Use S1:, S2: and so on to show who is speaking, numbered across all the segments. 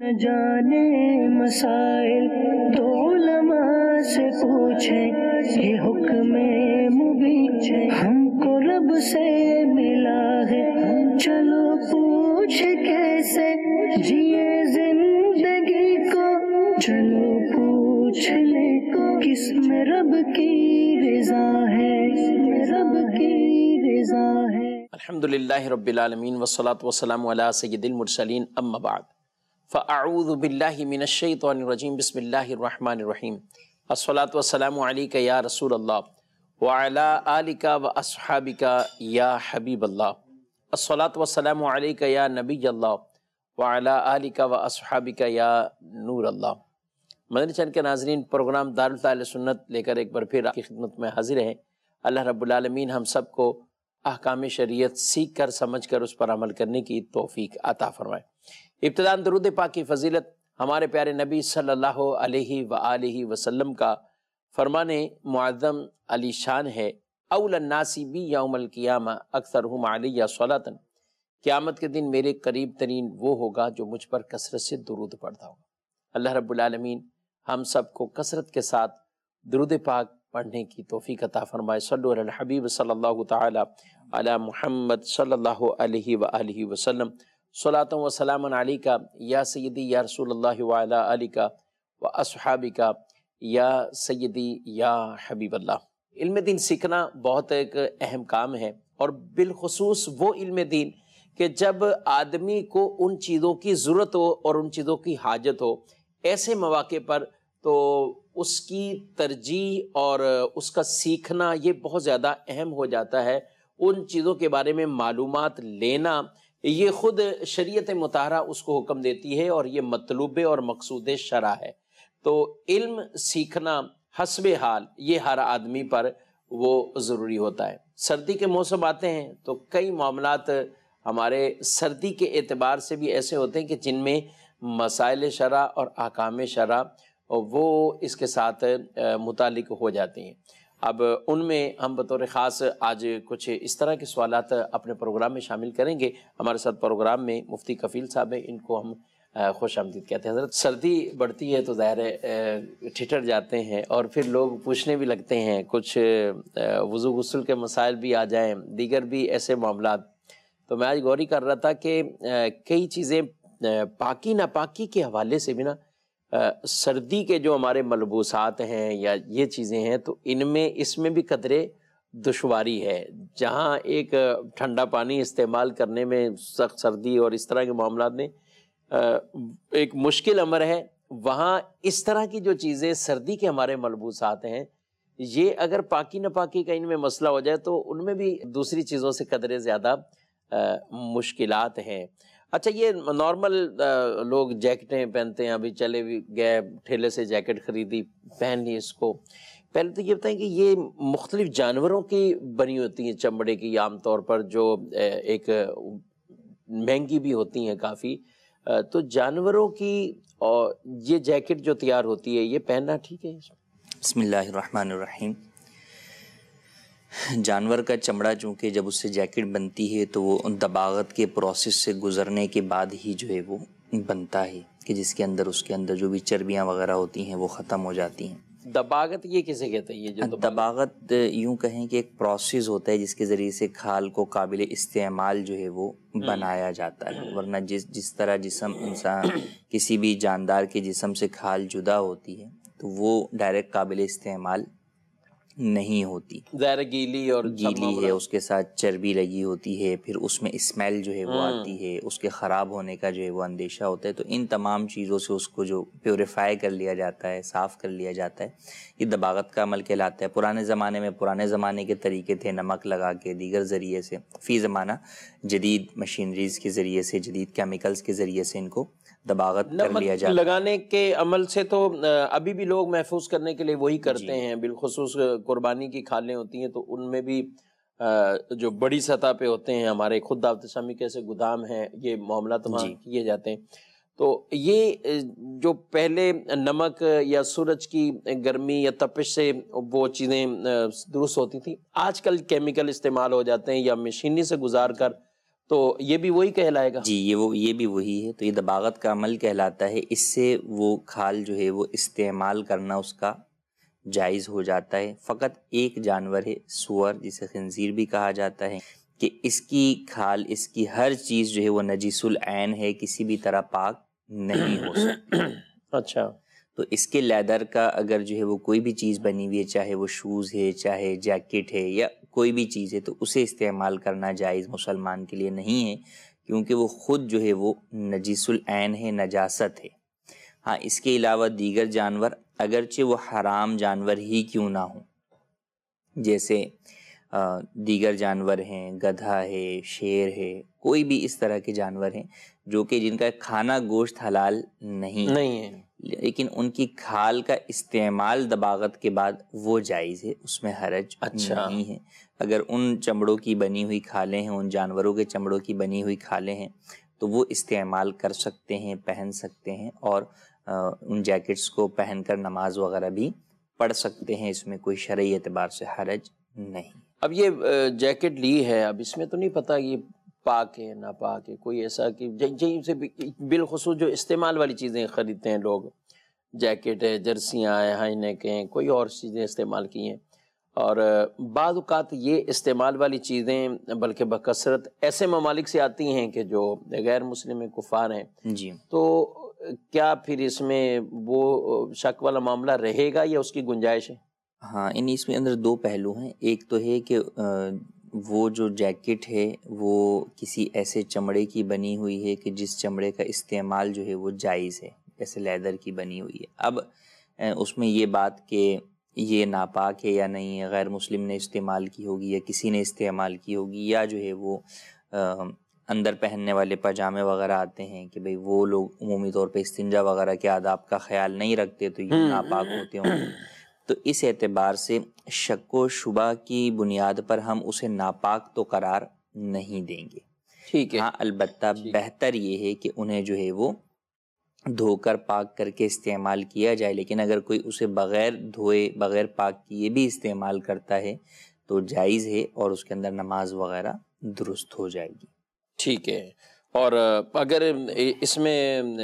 S1: جانے مسائل تو علماء سے پوچھیں، یہ حکم مبین ہم کو رب سے ملا ہے، چلو پوچھ کیسے جیے زندگی کو، چلو پوچھ لے کس میں رب کی رضا ہے، رب کی رضا ہے۔
S2: الحمدللہ رب العالمین والصلاة والسلام علی سید المرسلین، اما بعد فاعوذ باللہ من الشیطان الرجیم، بسم اللہ الرحمن الرحیم۔ الصلاة والسلام علیک یا رسول اللہ وعلی آلک واصحابک یا حبیب اللہ۔ الصلاة والسلام علیک یا نبی اللہ وعلی آلک واصحابک یا نور اللہ۔ مدنی چینل کے ناظرین، پروگرام دارالفضل سنت لے کر ایک بار پھر آپ کی خدمت میں حاضر ہیں۔ اللہ رب العالمین ہم سب کو احکام شریعت سیکھ کر سمجھ کر اس پر عمل کرنے کی توفیق عطا فرمائے۔ ابتداءً درود پاک کی فضیلت ہمارے پیارے نبی صلی اللہ علیہ وآلہ وسلم کا فرمان معظم علی شان ہے، اول الناس بی یوم القیامہ اکثرہم علی صلاۃ۔ قیامت کے دن میرے قریب ترین وہ ہوگا جو مجھ پر کثرت سے درود پڑھتا ہوگا۔ اللہ رب العالمین ہم سب کو کثرت کے ساتھ درود پاک پڑھنے کی توفیق عطا فرمائے۔ صلو علی الحبیب صلی اللہ تعالی علی محمد صلی اللہ علیہ وآلہ وسلم۔ صلاۃ و سلام علیک یا سیدی یا رسول اللہ وعلی آلک و اصحابک یا سیدی یا حبیب اللہ۔ علم دین سیکھنا بہت ایک اہم کام ہے، اور بالخصوص وہ علم دین کہ جب آدمی کو ان چیزوں کی ضرورت ہو اور ان چیزوں کی حاجت ہو، ایسے مواقع پر تو اس کی ترجیح اور اس کا سیکھنا یہ بہت زیادہ اہم ہو جاتا ہے۔ ان چیزوں کے بارے میں معلومات لینا یہ خود شریعت مطہرہ اس کو حکم دیتی ہے، اور یہ مطلوب اور مقصود شرع ہے۔ تو علم سیکھنا حسب حال یہ ہر آدمی پر وہ ضروری ہوتا ہے۔ سردی کے موسم آتے ہیں تو کئی معاملات ہمارے سردی کے اعتبار سے بھی ایسے ہوتے ہیں کہ جن میں مسائل شرع اور احکام شرع وہ اس کے ساتھ متعلق ہو جاتے ہیں۔ اب ان میں ہم بطور خاص آج کچھ اس طرح کے سوالات اپنے پروگرام میں شامل کریں گے۔ ہمارے ساتھ پروگرام میں مفتی کفیل صاحب ہیں، ان کو ہم خوش آمدید کہتے ہیں۔ حضرت، سردی بڑھتی ہے تو ظاہر ہے ٹھٹر جاتے ہیں، اور پھر لوگ پوچھنے بھی لگتے ہیں، کچھ وضو غسل کے مسائل بھی آ جائیں، دیگر بھی ایسے معاملات۔ تو میں آج غوری کر رہا تھا کہ کئی چیزیں پاکی ناپاکی کے حوالے سے بھی نا، سردی کے جو ہمارے ملبوسات ہیں یا یہ چیزیں ہیں، تو اس میں بھی قدرے دشواری ہے۔ جہاں ایک ٹھنڈا پانی استعمال کرنے میں سخت سردی اور اس طرح کے معاملات میں ایک مشکل امر ہے، وہاں اس طرح کی جو چیزیں سردی کے ہمارے ملبوسات ہیں، یہ اگر پاکی ناپاکی کا ان میں مسئلہ ہو جائے تو ان میں بھی دوسری چیزوں سے قدرے زیادہ مشکلات ہیں۔ اچھا، یہ نارمل لوگ جیکٹیں پہنتے ہیں، ابھی چلے بھی گئے ٹھیلے سے جیکٹ خریدی، پہن لی اس کو۔ پہلے تو یہ بتائیں کہ یہ مختلف جانوروں کی بنی ہوتی ہیں چمڑے کی، عام طور پر جو ایک مہنگی بھی ہوتی ہیں کافی، تو جانوروں کی اور یہ جیکٹ جو تیار ہوتی ہے یہ پہننا ٹھیک ہے؟
S3: بسم اللہ الرحمن الرحیم۔ جانور کا چمڑا چونکہ جب اس سے جیکٹ بنتی ہے تو وہ دباغت کے پروسیس سے گزرنے کے بعد ہی جو ہے وہ بنتا ہے، کہ جس کے اندر اس کے اندر جو بھی چربیاں وغیرہ ہوتی ہیں وہ ختم ہو جاتی ہیں۔
S2: دباغت یہ کسے کہتے ہیں؟ یہ جو
S3: دباغت یوں کہیں کہ ایک پروسیس ہوتا ہے جس کے ذریعے سے کھال کو قابل استعمال جو ہے وہ بنایا جاتا ہے، ورنہ جس طرح جسم انسان کسی بھی جاندار کے جسم سے کھال جدا ہوتی ہے تو وہ ڈائریکٹ قابل استعمال نہیں ہوتی،
S2: ظاہر گیلی
S3: ہے، اس کے ساتھ چربی لگی ہوتی ہے، پھر اس میں اسمیل جو ہے وہ آتی ہے، اس کے خراب ہونے کا جو ہے وہ اندیشہ ہوتا ہے۔ تو ان تمام چیزوں سے اس کو جو پیوریفائی کر لیا جاتا ہے، صاف کر لیا جاتا ہے، یہ دباغت کا عمل کہلاتا ہے۔ پرانے زمانے میں پرانے زمانے کے طریقے تھے، نمک لگا کے دیگر ذریعے سے۔ فی زمانہ جدید مشینریز کے ذریعے سے، جدید کیمیکلز کے ذریعے سے ان کو دباغت کر لیا جاتا ہے۔
S2: لگانے کے عمل سے تو ابھی بھی لوگ محفوظ کرنے کے لیے وہی کرتے ہیں، بالخصوص قربانی کی کھالیں ہوتی ہیں تو ان میں بھی جو بڑی سطح پہ ہوتے ہیں، ہمارے خود دعوت اسلامی کیسے گودام ہیں، یہ معاملات وہاں کیے جاتے ہیں۔ تو یہ جو پہلے نمک یا سورج کی گرمی یا تپش سے وہ چیزیں درست ہوتی تھیں، آج کل کیمیکل استعمال ہو جاتے ہیں یا مشینی سے گزار کر تو یہ بھی وہی کہلائے گا؟
S3: جی یہ بھی وہی ہے، تو یہ دباغت کا عمل کہلاتا ہے. اس سے وہ کھال جو ہے وہ استعمال کرنا اس کا جائز ہو جاتا ہے. فقط ایک جانور ہے سور، جسے خنزیر بھی کہا جاتا ہے، کہ اس کی کھال، اس کی ہر چیز جو ہے وہ نجس العین ہے، کسی بھی طرح پاک نہیں ہو سکتی.
S2: اچھا.
S3: تو اس کے لیدر کا اگر جو ہے وہ کوئی بھی چیز بنی ہوئی ہے، چاہے وہ شوز ہے، چاہے جیکٹ ہے، یا کوئی بھی چیز ہے، تو اسے استعمال کرنا جائز مسلمان کے لیے نہیں ہے، کیونکہ وہ خود جو ہے وہ نجس العین ہے، نجاست ہے. ہاں، اس کے علاوہ دیگر جانور اگرچہ وہ حرام جانور ہی کیوں نہ ہوں، جیسے دیگر جانور ہیں، گدھا ہے، شیر ہے، کوئی بھی اس طرح کے جانور ہیں جو کہ جن کا کھانا گوشت حلال نہیں ہے، لیکن ان کی کھال کا استعمال دباغت کے بعد وہ جائز ہے، اس میں حرج نہیں ہے. اگر ان چمڑوں کی بنی ہوئی کھالیں ہیں، ان جانوروں کے چمڑوں کی بنی ہوئی کھالیں ہیں، تو وہ استعمال کر سکتے ہیں، پہن سکتے ہیں، اور ان جیکٹس کو پہن کر نماز وغیرہ بھی پڑھ سکتے ہیں. اس میں کوئی شرعی اعتبار سے حرج نہیں.
S2: اب یہ جیکٹ لی ہے، اب اس میں تو نہیں پتا یہ پاک ہے ناپاک ہے، کوئی ایسا کہ جہیں سے بالخصوص جو استعمال والی چیزیں خریدتے ہیں لوگ، جیکٹ ہے، جرسیاں ہیں، ہائی نیک ہیں، کوئی اور چیزیں استعمال کی ہیں، اور بعض اوقات یہ استعمال والی چیزیں بلکہ بکثرت ایسے ممالک سے آتی ہیں کہ جو غیر مسلم کفار ہیں.
S3: جی،
S2: تو کیا پھر اس میں وہ شک والا معاملہ رہے گا یا اس کی گنجائش ہے؟
S3: ہاں، اس میں اندر دو پہلو ہیں. ایک تو ہے کہ وہ جو جیکٹ ہے وہ کسی ایسے چمڑے کی بنی ہوئی ہے کہ جس چمڑے کا استعمال جو ہے وہ جائز ہے، جیسے لیدر کی بنی ہوئی ہے. اب اس میں یہ بات کہ یہ ناپاک ہے یا نہیں ہے، غیر مسلم نے استعمال کی ہوگی یا کسی نے استعمال کی ہوگی، یا جو ہے وہ اندر پہننے والے پاجامے وغیرہ آتے ہیں کہ بھئی وہ لوگ عمومی طور پہ استنجا وغیرہ کے آداب کا خیال نہیں رکھتے تو یہ ناپاک ہوتے ہوں. تو اس اعتبار سے شک و شبہ کی بنیاد پر ہم اسے ناپاک تو قرار نہیں دیں گے.
S2: ٹھیک ہے.
S3: ہاں، البتہ بہتر یہ ہے کہ انہیں جو ہے وہ دھو کر پاک کر کے استعمال کیا جائے، لیکن اگر کوئی اسے بغیر دھوئے بغیر پاک کیے بھی استعمال کرتا ہے تو جائز ہے، اور اس کے اندر نماز وغیرہ درست ہو جائے گی.
S2: ٹھیک ہے. اور اگر اس میں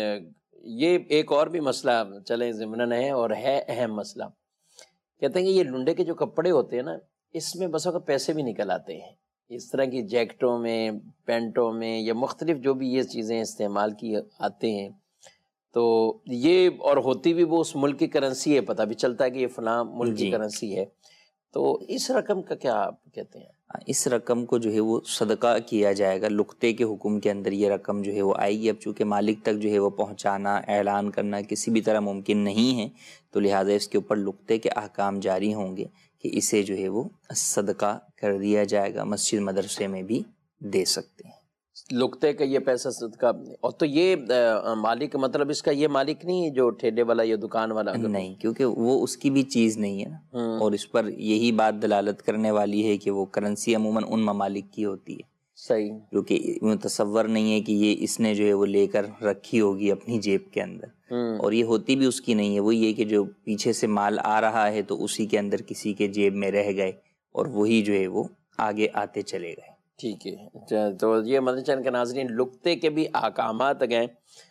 S2: یہ ایک اور بھی مسئلہ چلیں ضمناً ہے اور ہے اہم مسئلہ، کہتے ہیں کہ یہ لنڈے کے جو کپڑے ہوتے ہیں نا، اس میں بس وقت پیسے بھی نکل آتے ہیں. اس طرح کی جیکٹوں میں، پینٹوں میں، یا مختلف جو بھی یہ چیزیں استعمال کی آتے ہیں، تو یہ اور ہوتی بھی وہ اس ملک کی کرنسی ہے، پتہ بھی چلتا ہے کہ یہ فلاں ملک کی کرنسی ہے. تو اس رقم کا کیا آپ کہتے ہیں؟
S3: اس رقم کو جو ہے وہ صدقہ کیا جائے گا. لقطے کے حکم کے اندر یہ رقم جو ہے وہ آئے گی. اب چونکہ مالک تک جو ہے وہ پہنچانا، اعلان کرنا کسی بھی طرح ممکن نہیں ہے، تو لہٰذا اس کے اوپر لقطے کے احکام جاری ہوں گے کہ اسے جو ہے وہ صدقہ کر دیا جائے گا. مسجد مدرسے میں بھی دے سکتے ہیں
S2: لقطے کا یہ پیسہ صدقہ. اور تو یہ مالک، مطلب اس کا یہ مالک نہیں ہے جو ٹھیلے والا یا دکان والا؟
S3: نہیں، کیونکہ وہ اس کی بھی چیز نہیں ہے نا. اور اس پر یہی بات دلالت کرنے والی ہے کہ وہ کرنسی عموماً ان ممالک کی ہوتی ہے.
S2: صحیح.
S3: جو کہ تصور نہیں ہے کہ یہ اس نے جو ہے وہ لے کر رکھی ہوگی اپنی جیب کے اندر، اور یہ ہوتی بھی اس کی نہیں ہے. وہ یہ کہ جو پیچھے سے مال آ رہا ہے تو اسی کے اندر کسی کے جیب میں رہ گئے، اور وہی جو ہے وہ آگے آتے چلے گئے.
S2: ٹھیک ہے. تو یہ مدنی چینل کے ناظرین، لقطے کے بھی احکامات گئے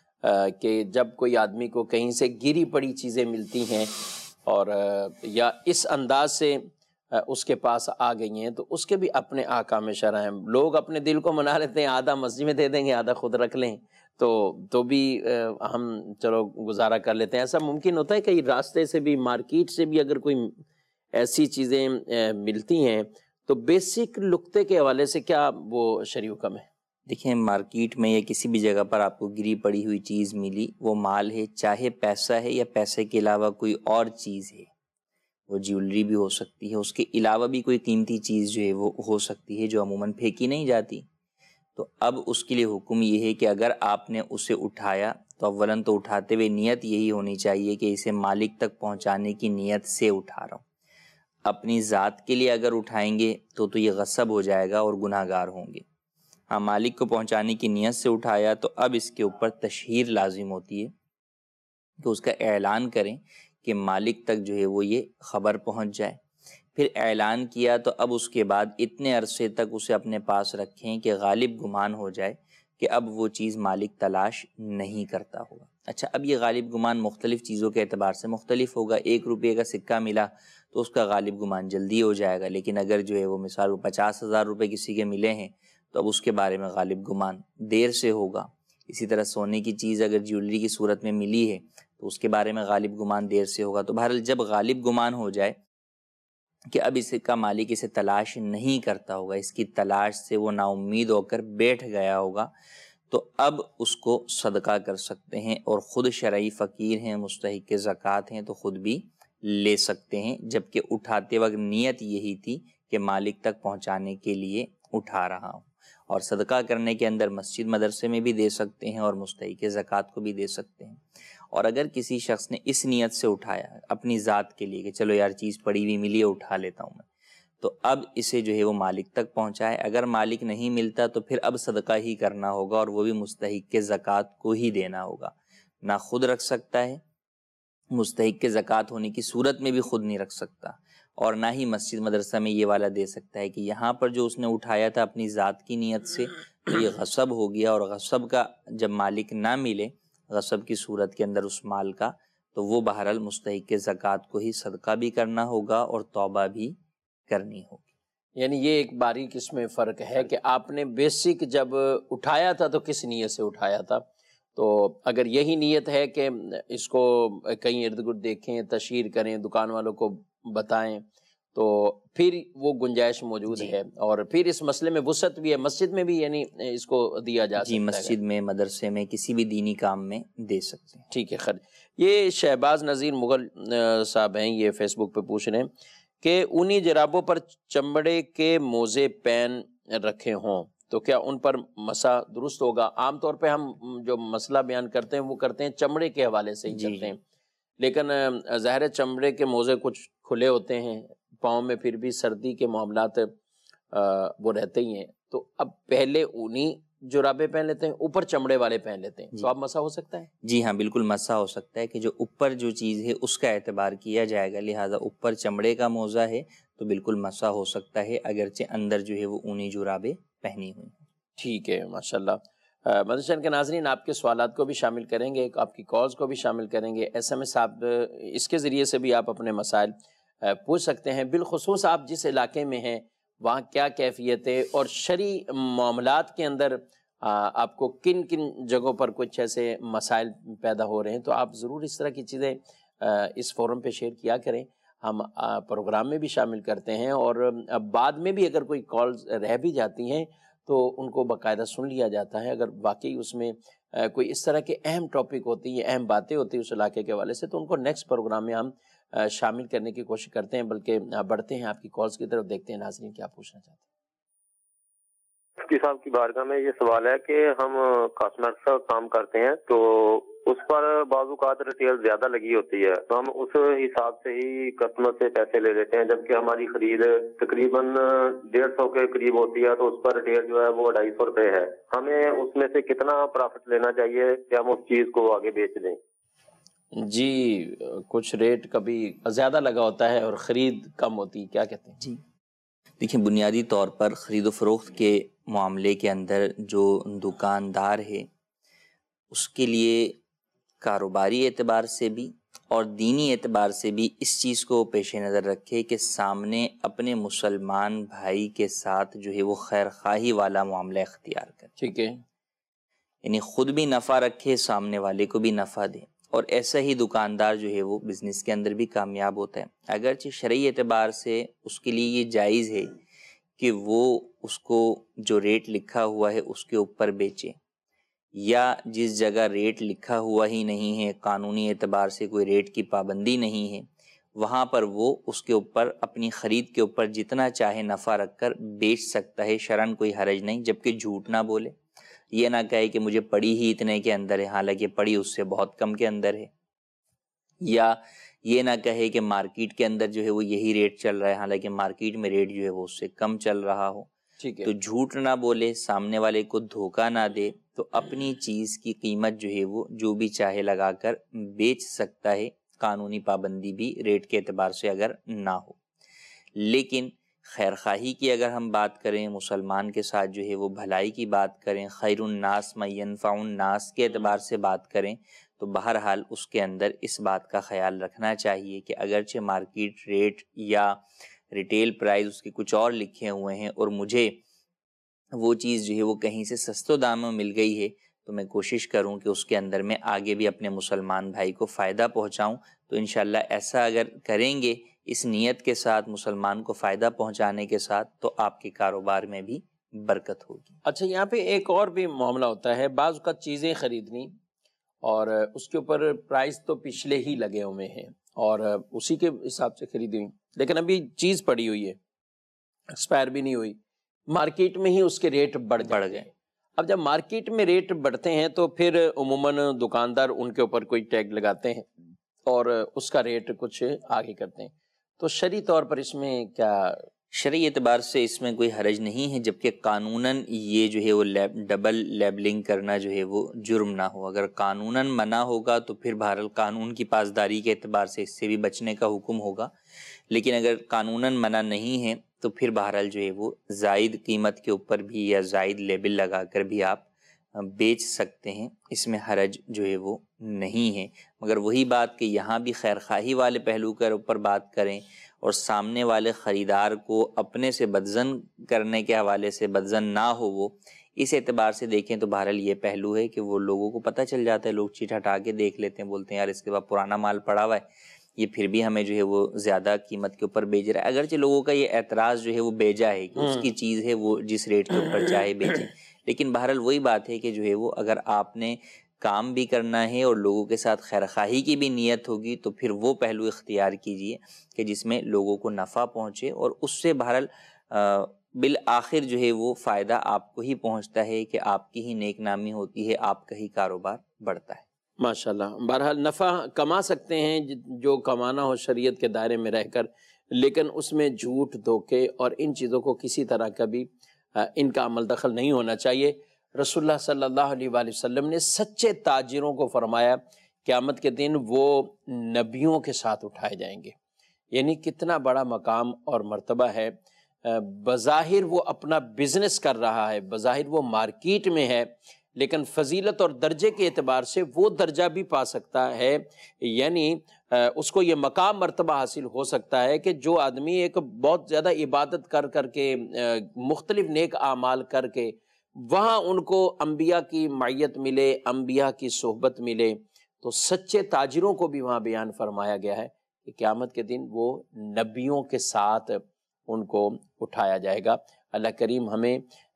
S2: کہ جب کوئی آدمی کو کہیں سے گری پڑی چیزیں ملتی ہیں اور یا اس انداز سے اس کے پاس آ گئی ہیں، تو اس کے بھی اپنے احکام شرع ہیں. لوگ اپنے دل کو منا لیتے ہیں، آدھا مسجد میں دے دیں گے، آدھا خود رکھ لیں، تو بھی ہم چلو گزارا کر لیتے ہیں. ایسا ممکن ہوتا ہے کہ راستے سے بھی، مارکیٹ سے بھی اگر کوئی ایسی چیزیں ملتی ہیں تو بیسک لقطے کے حوالے سے کیا وہ شرعی حکم ہے؟
S3: دیکھیں، مارکیٹ میں یا کسی بھی جگہ پر آپ کو گری پڑی ہوئی چیز ملی، وہ مال ہے، چاہے پیسہ ہے یا پیسے کے علاوہ کوئی اور چیز ہے. وہ جیولری بھی ہو سکتی ہے، اس کے علاوہ بھی کوئی قیمتی چیز جو ہے وہ ہو سکتی ہے جو عموماً پھینکی نہیں جاتی. تو اب اس کے لیے حکم یہ ہے کہ اگر آپ نے اسے اٹھایا تو اولاً تو اٹھاتے ہوئے نیت یہی ہونی چاہیے کہ اسے مالک تک پہنچانے کی نیت سے اٹھا رہا ہوں. اپنی ذات کے لیے اگر اٹھائیں گے تو یہ غصب ہو جائے گا اور گناہ گار ہوں گے. ہاں، مالک کو پہنچانے کی نیت سے اٹھایا تو اب اس کے اوپر تشہیر لازم ہوتی ہے کہ اس کا اعلان کریں کہ مالک تک جو ہے وہ یہ خبر پہنچ جائے. پھر اعلان کیا تو اب اس کے بعد اتنے عرصے تک اسے اپنے پاس رکھیں کہ غالب گمان ہو جائے کہ اب وہ چیز مالک تلاش نہیں کرتا ہوگا۔ اچھا، اب یہ غالب گمان مختلف چیزوں کے اعتبار سے مختلف ہوگا۔ 1 روپے کا سکہ ملا تو اس کا غالب گمان جلدی ہو جائے گا، لیکن اگر جو ہے وہ مثال 50,000 روپے کسی کے ملے ہیں تو اب اس کے بارے میں غالب گمان دیر سے ہوگا۔ اسی طرح سونے کی چیز اگر جیولری کی صورت میں ملی ہے تو اس کے بارے میں غالب گمان دیر سے ہوگا۔ تو بہرحال جب غالب گمان ہو جائے کہ اب اس کا مالک اسے تلاش نہیں کرتا ہوگا، اس کی تلاش سے وہ نا امید ہو کر بیٹھ گیا ہوگا، تو اب اس کو صدقہ کر سکتے ہیں، اور خود شرعی فقیر ہیں، مستحق زکوٰۃ ہیں تو خود بھی لے سکتے ہیں، جبکہ اٹھاتے وقت نیت یہی تھی کہ مالک تک پہنچانے کے لیے اٹھا رہا ہوں۔ اور صدقہ کرنے کے اندر مسجد مدرسے میں بھی دے سکتے ہیں اور مستحق زکوٰۃ کو بھی دے سکتے ہیں۔ اور اگر کسی شخص نے اس نیت سے اٹھایا اپنی ذات کے لیے کہ چلو یار چیز پڑی ہوئی ملی ہے اٹھا لیتا ہوں میں، تو اب اسے جو ہے وہ مالک تک پہنچائے۔ اگر مالک نہیں ملتا تو پھر اب صدقہ ہی کرنا ہوگا، اور وہ بھی مستحق زکوٰۃ کو ہی دینا ہوگا۔ نہ خود رکھ سکتا ہے، مستحق زکوٰۃ ہونے کی صورت میں بھی خود نہیں رکھ سکتا، اور نہ ہی مسجد مدرسہ میں یہ والا دے سکتا ہے کہ یہاں پر جو اس نے اٹھایا تھا اپنی ذات کی نیت سے تو یہ غصب ہو گیا، اور غصب کا جب مالک نہ ملے غصب کی صورت کے اندر اس مال کا، تو وہ بہرحال مستحق زکوٰۃ کو ہی صدقہ بھی کرنا ہوگا اور توبہ بھی کرنی ہوگی۔
S2: یعنی یہ ایک باریک اس میں فرق ہے کہ آپ نے بیسک جب اٹھایا تھا تو کس نیت سے اٹھایا تھا، تو اگر یہی نیت ہے کہ اس کو کہیں ارد گرد دیکھیں، تشہیر کریں، دکان والوں کو بتائیں، تو پھر وہ گنجائش موجود ہے، اور پھر اس مسئلے میں وسعت بھی ہے، مسجد میں بھی یعنی اس کو دیا جا سکتا ہے۔
S3: مسجد میں، مدرسے میں، کسی بھی دینی کام میں دے سکتے ہیں۔
S2: ٹھیک ہے، خیر۔ یہ شہباز نذیر مغل صاحب ہیں، یہ فیس بک پہ پوچھ رہے ہیں کہ اونی جرابوں پر چمڑے کے موزے پہن رکھے ہوں تو کیا ان پر مسح درست ہوگا؟ عام طور پہ ہم جو مسئلہ بیان کرتے ہیں وہ کرتے ہیں چمڑے کے حوالے سے ہی کرتے ہیں، لیکن ظاہر چمڑے کے موزے کچھ کھلے ہوتے ہیں پاؤں میں، پھر بھی سردی کے معاملات وہ رہتے ہی ہیں، تو اب پہلے اونی جرابے پہن لیتے ہیں، اوپر چمڑے والے پہن لیتے ہیں، تو اب مسح ہو سکتا ہے؟
S3: جی ہاں، بالکل مسح ہو سکتا ہے، کہ جو اوپر جو چیز ہے اس کا اعتبار کیا جائے گا، لہٰذا اوپر چمڑے کا موزہ ہے تو بالکل مسح ہو سکتا ہے، اگرچہ اندر جو ہے وہ اونی جرابیں پہنی ہوئی۔
S2: ٹھیک ہے، ماشاءاللہ۔ مدنی چینل کے ناظرین آپ کے سوالات کو بھی شامل کریں گے، آپ کی کالز کو بھی شامل کریں گے، SMS آپ اس کے ذریعے سے بھی آپ اپنے مسائل پوچھ سکتے ہیں، بالخصوص آپ جس علاقے میں ہیں وہاں کیا کیفیت ہے، اور شرعی معاملات کے اندر آپ کو کن کن جگہوں پر کچھ ایسے مسائل پیدا ہو رہے ہیں، تو آپ ضرور اس طرح کی چیزیں اس فورم پہ شیئر کیا کریں، ہم پروگرام میں بھی شامل کرتے ہیں، اور بعد میں بھی اگر کوئی کالز رہ بھی جاتی ہیں تو ان کو باقاعدہ سن لیا جاتا ہے۔ اگر واقعی اس میں کوئی اس طرح کے اہم ٹاپک ہوتی ہیں، اہم باتیں ہوتی ہیں اس علاقے کے حوالے سے، تو ان کو نیکسٹ پروگرام میں ہم شامل کرنے کی کوشش کرتے ہیں۔ بلکہ بڑھتے ہیں آپ کی کالز کی طرف، دیکھتے ہیں ناظرین کیا پوچھنا چاہتے ہیں۔
S4: مفتی صاحب کی بارگاہ میں یہ سوال ہے کہ ہم کاسمیٹکس کا کام کرتے ہیں تو اس پر بعض اوقات ریٹیل زیادہ لگی ہوتی ہے، تو ہم اس حساب سے ہی کسٹمر سے پیسے لے لیتے ہیں، جبکہ ہماری خرید تقریباً 150 کے قریب ہوتی ہے، تو اس پر ریٹیل جو ہے وہ 250 روپے ہے۔ ہمیں اس میں سے کتنا پروفٹ لینا چاہیے کہ ہم اس چیز کو آگے بیچ دیں؟
S2: جی، کچھ ریٹ کبھی زیادہ لگا ہوتا ہے اور خرید کم ہوتی ہے، کیا کہتے ہیں؟
S3: جی دیکھیں، بنیادی طور پر خرید و فروخت کے معاملے کے اندر جو دکاندار ہے اس کے لیے کاروباری اعتبار سے بھی اور دینی اعتبار سے بھی اس چیز کو پیش نظر رکھے کہ سامنے اپنے مسلمان بھائی کے ساتھ جو ہے وہ خیر خواہی والا معاملہ اختیار کرے،
S2: ٹھیک ہے،
S3: یعنی خود بھی نفع رکھے، سامنے والے کو بھی نفع دے، اور ایسا ہی دکاندار جو ہے وہ بزنس کے اندر بھی کامیاب ہوتا ہے۔ اگرچہ شرعی اعتبار سے اس کے لیے یہ جائز ہے کہ وہ اس کو جو ریٹ لکھا ہوا ہے اس کے اوپر بیچے، یا جس جگہ ریٹ لکھا ہوا ہی نہیں ہے، قانونی اعتبار سے کوئی ریٹ کی پابندی نہیں ہے، وہاں پر وہ اس کے اوپر اپنی خرید کے اوپر جتنا چاہے نفع رکھ کر بیچ سکتا ہے، شرعاً کوئی حرج نہیں، جبکہ جھوٹ نہ بولے، یہ نہ کہے کہ مجھے پڑی ہی اتنے کے اندر ہے حالانکہ پڑی اس سے بہت کم کے اندر ہے، یا یہ نہ کہے کہ مارکیٹ کے اندر جو ہے وہ یہی ریٹ چل رہا ہے حالانکہ مارکیٹ میں ریٹ جو ہے وہ اس سے کم چل رہا ہو۔
S2: ٹھیک ہے،
S3: تو جھوٹ نہ بولے، سامنے والے کو دھوکہ نہ دے، تو اپنی چیز کی قیمت جو ہے وہ جو بھی چاہے لگا کر بیچ سکتا ہے، قانونی پابندی بھی ریٹ کے اعتبار سے اگر نہ ہو۔ لیکن خیر خواہی کی اگر ہم بات کریں، مسلمان کے ساتھ جو ہے وہ بھلائی کی بات کریں، خیر الناس من ینفع الناس کے اعتبار سے بات کریں، تو بہرحال اس کے اندر اس بات کا خیال رکھنا چاہیے کہ اگرچہ مارکیٹ ریٹ یا ریٹیل پرائز اس کے کچھ اور لکھے ہوئے ہیں اور مجھے وہ چیز جو ہے وہ کہیں سے سستے دام میں مل گئی ہے، تو میں کوشش کروں کہ اس کے اندر میں آگے بھی اپنے مسلمان بھائی کو فائدہ پہنچاؤں۔ تو انشاءاللہ ایسا اگر کریں گے اس نیت کے ساتھ، مسلمان کو فائدہ پہنچانے کے ساتھ، تو آپ کے کاروبار میں بھی برکت ہوگی۔
S2: اچھا، یہاں پہ ایک اور بھی معاملہ ہوتا ہے، بعض اوقات چیزیں خریدنی اور اس کے اوپر پرائز تو پچھلے ہی لگے ہوئے ہیں اور اسی کے حساب سے خریدی ہوئی، لیکن ابھی چیز پڑی ہوئی ہے، ایکسپائر بھی نہیں ہوئی، مارکیٹ میں ہی اس کے ریٹ بڑھ گئے۔ اب جب مارکیٹ میں ریٹ بڑھتے ہیں تو پھر عموماً دکاندار ان کے اوپر کوئی ٹیگ لگاتے ہیں اور اس کا ریٹ کچھ آگے کرتے ہیں، تو شرعی طور پر اس میں کیا؟
S3: شرعی اعتبار سے اس میں کوئی حرج نہیں ہے، جبکہ قانوناً یہ جو ہے وہ ڈبل لیبلنگ کرنا جو ہے وہ جرم نہ ہو۔ اگر قانوناً منع ہوگا تو پھر بہرحال قانون کی پاسداری کے اعتبار سے اس سے بھی بچنے کا حکم ہوگا، لیکن اگر قانوناً منع نہیں ہے تو پھر بہرحال جو ہے وہ زائد قیمت کے اوپر بھی یا زائد لیبل لگا کر بھی آپ بیچ سکتے ہیں، اس میں حرج جو ہے وہ نہیں ہے۔ مگر وہی بات کہ یہاں بھی خیر خواہی والے پہلو کے اوپر بات کریں اور سامنے والے خریدار کو اپنے سے بدظن کرنے کے حوالے سے بدظن نہ ہو، وہ اس اعتبار سے دیکھیں تو بہرحال یہ پہلو ہے کہ وہ لوگوں کو پتہ چل جاتا ہے، لوگ چیٹ ہٹا کے دیکھ لیتے ہیں، بولتے ہیں یار اس کے بعد پرانا مال پڑا ہوا ہے، یہ پھر بھی ہمیں جو ہے وہ زیادہ قیمت کے اوپر بیچ رہا ہے۔ اگرچہ لوگوں کا یہ اعتراض جو ہے وہ بیجا ہے کہ اس کی چیز ہے، وہ جس ریٹ کے اوپر چاہے بیچیں، لیکن بہرحال وہی بات ہے کہ جو ہے وہ اگر آپ نے کام بھی کرنا ہے اور لوگوں کے ساتھ خیر خواہی کی بھی نیت ہوگی تو پھر وہ پہلو اختیار کیجئے کہ جس میں لوگوں کو نفع پہنچے، اور اس سے بہرحال بالآخر جو ہے وہ فائدہ آپ کو ہی پہنچتا ہے کہ آپ کی ہی نیک نامی ہوتی ہے، آپ کا ہی کاروبار بڑھتا ہے۔
S2: ماشاءاللہ، بہرحال نفع کما سکتے ہیں جو کمانا ہو شریعت کے دائرے میں رہ کر، لیکن اس میں جھوٹ، دھوکے اور ان چیزوں کو کسی طرح کا بھی ان کا عمل دخل نہیں ہونا چاہیے۔ رسول اللہ صلی اللہ علیہ وآلہ وسلم نے سچے تاجروں کو فرمایا قیامت کے دن وہ نبیوں کے ساتھ اٹھائے جائیں گے، یعنی کتنا بڑا مقام اور مرتبہ ہے۔ بظاہر وہ اپنا بزنس کر رہا ہے، بظاہر وہ مارکیٹ میں ہے، لیکن فضیلت اور درجے کے اعتبار سے وہ درجہ بھی پا سکتا ہے، یعنی اس کو یہ مقام مرتبہ حاصل ہو سکتا ہے کہ جو آدمی ایک بہت زیادہ عبادت کر کے مختلف نیک اعمال کر کے وہاں ان کو انبیاء کی معیت ملے، انبیاء کی صحبت ملے، تو سچے تاجروں کو بھی وہاں بیان فرمایا گیا ہے کہ قیامت کے دن وہ نبیوں کے ساتھ ان کو اٹھایا جائے گا۔ اللہ کریم ہمیں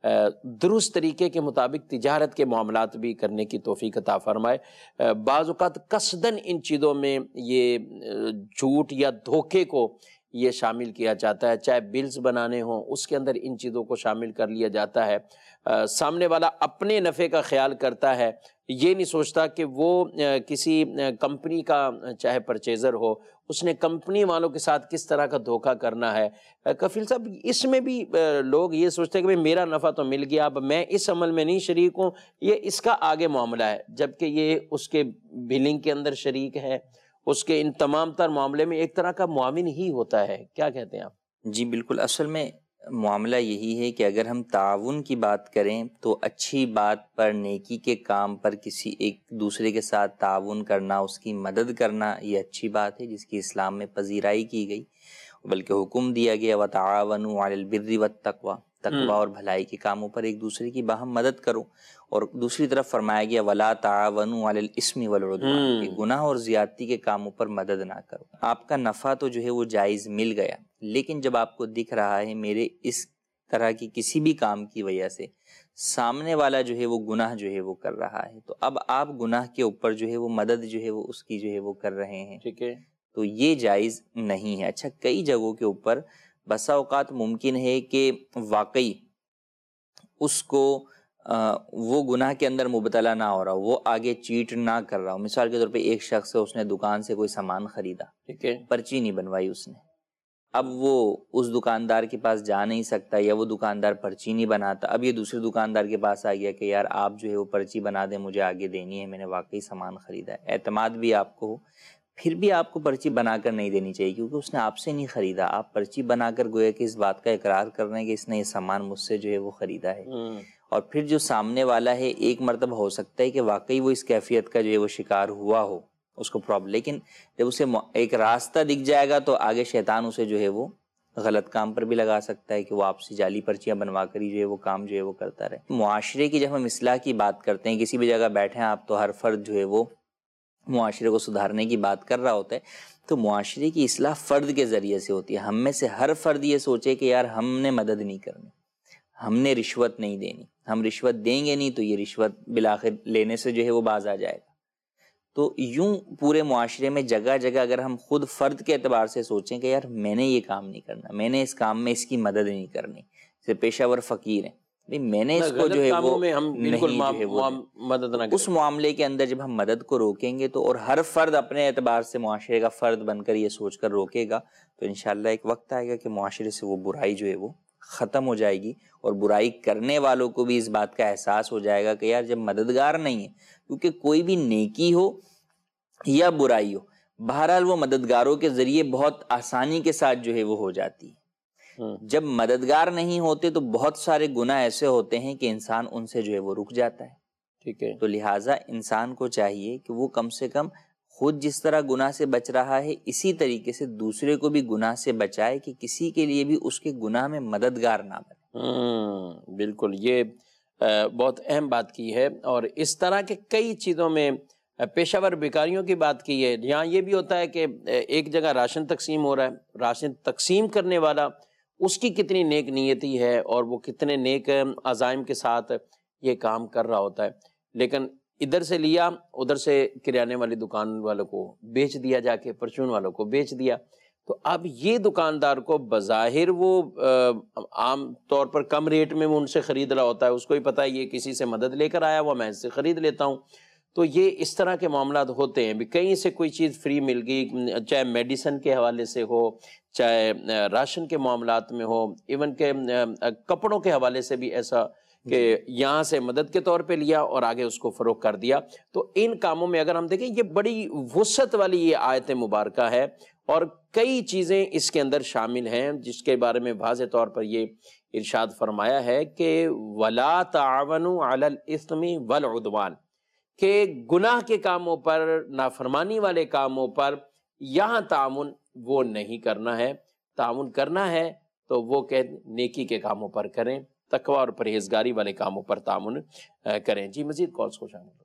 S2: درست طریقے کے مطابق تجارت کے معاملات بھی کرنے کی توفیق عطا فرمائے۔ بعض اوقات قصداً ان چیزوں میں یہ جھوٹ یا دھوکے کو یہ شامل کیا جاتا ہے، چاہے بلز بنانے ہوں اس کے اندر ان چیزوں کو شامل کر لیا جاتا ہے۔ سامنے والا اپنے نفع کا خیال کرتا ہے، یہ نہیں سوچتا کہ وہ کسی کمپنی کا چاہے پرچیزر ہو، اس نے کمپنی والوں کے ساتھ کس طرح کا دھوکہ کرنا ہے۔ کفیل صاحب، اس میں بھی لوگ یہ سوچتے ہیں کہ میرا نفع تو مل گیا، اب میں اس عمل میں نہیں شریک ہوں، یہ اس کا آگے معاملہ ہے، جبکہ یہ اس کے بلنگ کے اندر شریک ہے، اس کے ان تمام تر معاملے میں ایک طرح کا معاون ہی ہوتا ہے۔ کیا کہتے ہیں آپ؟
S3: جی بالکل، اصل میں معاملہ یہی ہے کہ اگر ہم تعاون کی بات کریں تو اچھی بات پر، نیکی کے کام پر کسی ایک دوسرے کے ساتھ تعاون کرنا، اس کی مدد کرنا، یہ اچھی بات ہے جس کی اسلام میں پذیرائی کی گئی، بلکہ حکم دیا گیا وَتَعَاوَنُوا عَلَى الْبِرِّ وَالتَّقْوَىٰ، تقوی اور بھلائی کے کاموں پر ایک دوسرے کی باہم مدد کرو، اور دوسری طرف فرمایا گیا وَلَا تَعَاوَنُوا عَلَى الْإِثْمِ وَالْعُدْوَانِ، کہ گناہ اور زیادتی کے کاموں پر مدد نہ کرو۔ آپ کا نفع تو جو ہے وہ جائز مل گیا، لیکن جب آپ کو دکھ رہا ہے میرے اس طرح کی کسی بھی کام کی وجہ سے سامنے والا جو ہے وہ گناہ جو ہے وہ کر رہا ہے، تو اب آپ گناہ کے اوپر جو ہے وہ مدد جو ہے وہ اس کی جو ہے وہ کر رہے ہیں،
S2: ٹھیک ہے،
S3: تو یہ جائز نہیں ہے۔ اچھا، کئی جگہوں کے اوپر بسا اوقات ممکن ہے کہ واقعی اس کو وہ گناہ کے اندر مبتلا نہ ہو رہا ہو، وہ آگے چیٹ نہ کر رہا ہو۔ مثال کے طور پہ ایک شخص ہے، اس نے دکان سے کوئی سامان خریدا،
S2: ٹھیک ہے،
S3: پرچی نہیں بنوائی اس نے، اب وہ اس دکاندار کے پاس جا نہیں سکتا یا وہ دکاندار پرچی نہیں بناتا، اب یہ دوسرے دکاندار کے پاس آ گیا کہ یار آپ جو ہے وہ پرچی بنا دیں، مجھے آگے دینی ہے، میں نے واقعی سامان خریدا ہے، اعتماد بھی آپ کو ہو، پھر بھی آپ کو پرچی بنا کر نہیں دینی چاہیے، کیونکہ اس نے آپ سے نہیں خریدا. آپ پرچی بنا کر گویا کہ اس بات کا اقرار کر رہے ہیں کہ اس نے یہ سامان مجھ سے جو ہے وہ خریدا ہے. اور پھر جو سامنے والا ہے ایک مرتبہ ہو سکتا ہے کہ واقعی وہ اس کیفیت کا جو ہے وہ شکار ہوا ہو، اس کو پرابلم، لیکن جب اسے ایک راستہ دکھ جائے گا تو آگے شیطان اسے جو ہے وہ غلط کام پر بھی لگا سکتا ہے کہ وہ آپ سے جعلی پرچیاں بنوا کر ہی جو ہے وہ کام جو ہے وہ کرتا رہے. معاشرے کی جب ہم اصلاح کی بات کرتے ہیں، کسی بھی جگہ بیٹھے ہیں آپ تو ہر فرد جو ہے وہ معاشرے کو سدھارنے کی بات کر رہا ہوتا ہے، تو معاشرے کی اصلاح فرد کے ذریعے سے ہوتی ہے. ہم میں سے ہر فرد یہ سوچے کہ یار ہم نے مدد نہیں کرنی، ہم نے رشوت نہیں دینی، ہم رشوت دیں گے نہیں تو یہ رشوت بالآخر لینے سے جو ہے وہ باز آ جائے گا. تو یوں پورے معاشرے میں جگہ جگہ اگر ہم خود فرد کے اعتبار سے سوچیں کہ یار میں نے یہ کام نہیں کرنا، میں نے اس کام میں اس کی مدد نہیں کرنی، جیسے پیشہ ور فقیر ہیں، میں نے اس کو جو ہے وہ نہیں جو ہے وہ مدد نہ، اس معاملے کے اندر جب ہم مدد کو روکیں گے تو، اور ہر فرد اپنے اعتبار سے معاشرے کا فرد بن کر یہ سوچ کر روکے گا، تو انشاءاللہ ایک وقت آئے گا کہ معاشرے سے وہ برائی جو ہے وہ ختم ہو جائے گی، اور برائی کرنے والوں کو بھی اس بات کا احساس ہو جائے گا کہ یار جب مددگار نہیں ہے، کیونکہ کوئی بھی نیکی ہو یا برائی ہو، بہرحال وہ مددگاروں کے ذریعے بہت آسانی کے ساتھ جو ہے وہ ہو جاتی ہے. جب مددگار نہیں ہوتے تو بہت سارے گناہ ایسے ہوتے ہیں کہ انسان ان سے جو ہے وہ رک جاتا ہے. ٹھیک ہے، تو لہٰذا انسان کو چاہیے کہ وہ کم سے کم خود جس طرح گناہ سے بچ رہا ہے اسی طریقے سے دوسرے کو بھی گناہ سے بچائے، کہ کسی کے لیے بھی اس کے گناہ میں مددگار نہ بنے.
S2: بالکل، یہ بہت اہم بات کی ہے. اور اس طرح کے کئی چیزوں میں پیشہ ور بیکاریوں کی بات کی ہے. یہاں یہ بھی ہوتا ہے کہ ایک جگہ راشن تقسیم ہو رہا ہے، راشن تقسیم کرنے والا اس کی کتنی نیک نیتی ہے اور وہ کتنے نیک عزائم کے ساتھ یہ کام کر رہا ہوتا ہے، لیکن ادھر سے لیا، ادھر سے کریانے والی دکان والوں کو بیچ دیا، جا کے پرچون والوں کو بیچ دیا. تو اب یہ دکاندار کو بظاہر وہ عام طور پر کم ریٹ میں وہ ان سے خرید رہا ہوتا ہے، اس کو ہی پتہ ہے یہ کسی سے مدد لے کر آیا ہوا، میں اس سے خرید لیتا ہوں. تو یہ اس طرح کے معاملات ہوتے ہیں. بھی کہیں سے کوئی چیز فری مل گئی، چاہے میڈیسن کے حوالے سے ہو، چاہے راشن کے معاملات میں ہو، ایون کہ کپڑوں کے حوالے سے بھی ایسا کہ یہاں سے مدد کے طور پہ لیا اور آگے اس کو فروخت کر دیا. تو ان کاموں میں اگر ہم دیکھیں یہ بڑی وسعت والی یہ آیت مبارکہ ہے، اور کئی چیزیں اس کے اندر شامل ہیں جس کے بارے میں واضح طور پر یہ ارشاد فرمایا ہے کہ وَلَا تَعَوَنُوا عَلَى الْإِثْمِ وَالْعُدْوَانِ، کہ گناہ کے کاموں پر، نافرمانی والے کاموں پر یہاں تعاون وہ نہیں کرنا ہے. تعاون کرنا ہے تو وہ کہ نیکی کے کاموں پر کریں، تقوی اور پرہیزگاری والے کاموں پر تعاون کریں. جی مزید کالز کو شامل.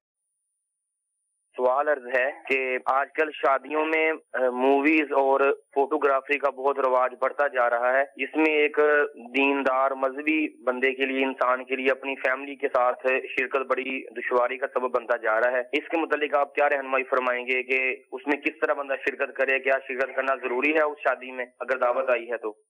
S5: سوال عرض ہے کہ آج کل شادیوں میں موویز اور فوٹوگرافی کا بہت رواج بڑھتا جا رہا ہے، جس میں ایک دیندار مذہبی بندے کے لیے، انسان کے لیے اپنی فیملی کے ساتھ شرکت بڑی دشواری کا سبب بنتا جا رہا ہے. اس کے متعلق آپ کیا رہنمائی فرمائیں گے کہ اس میں کس طرح بندہ شرکت کرے؟ کیا شرکت کرنا ضروری ہے اس شادی میں اگر دعوت آئی ہے تو؟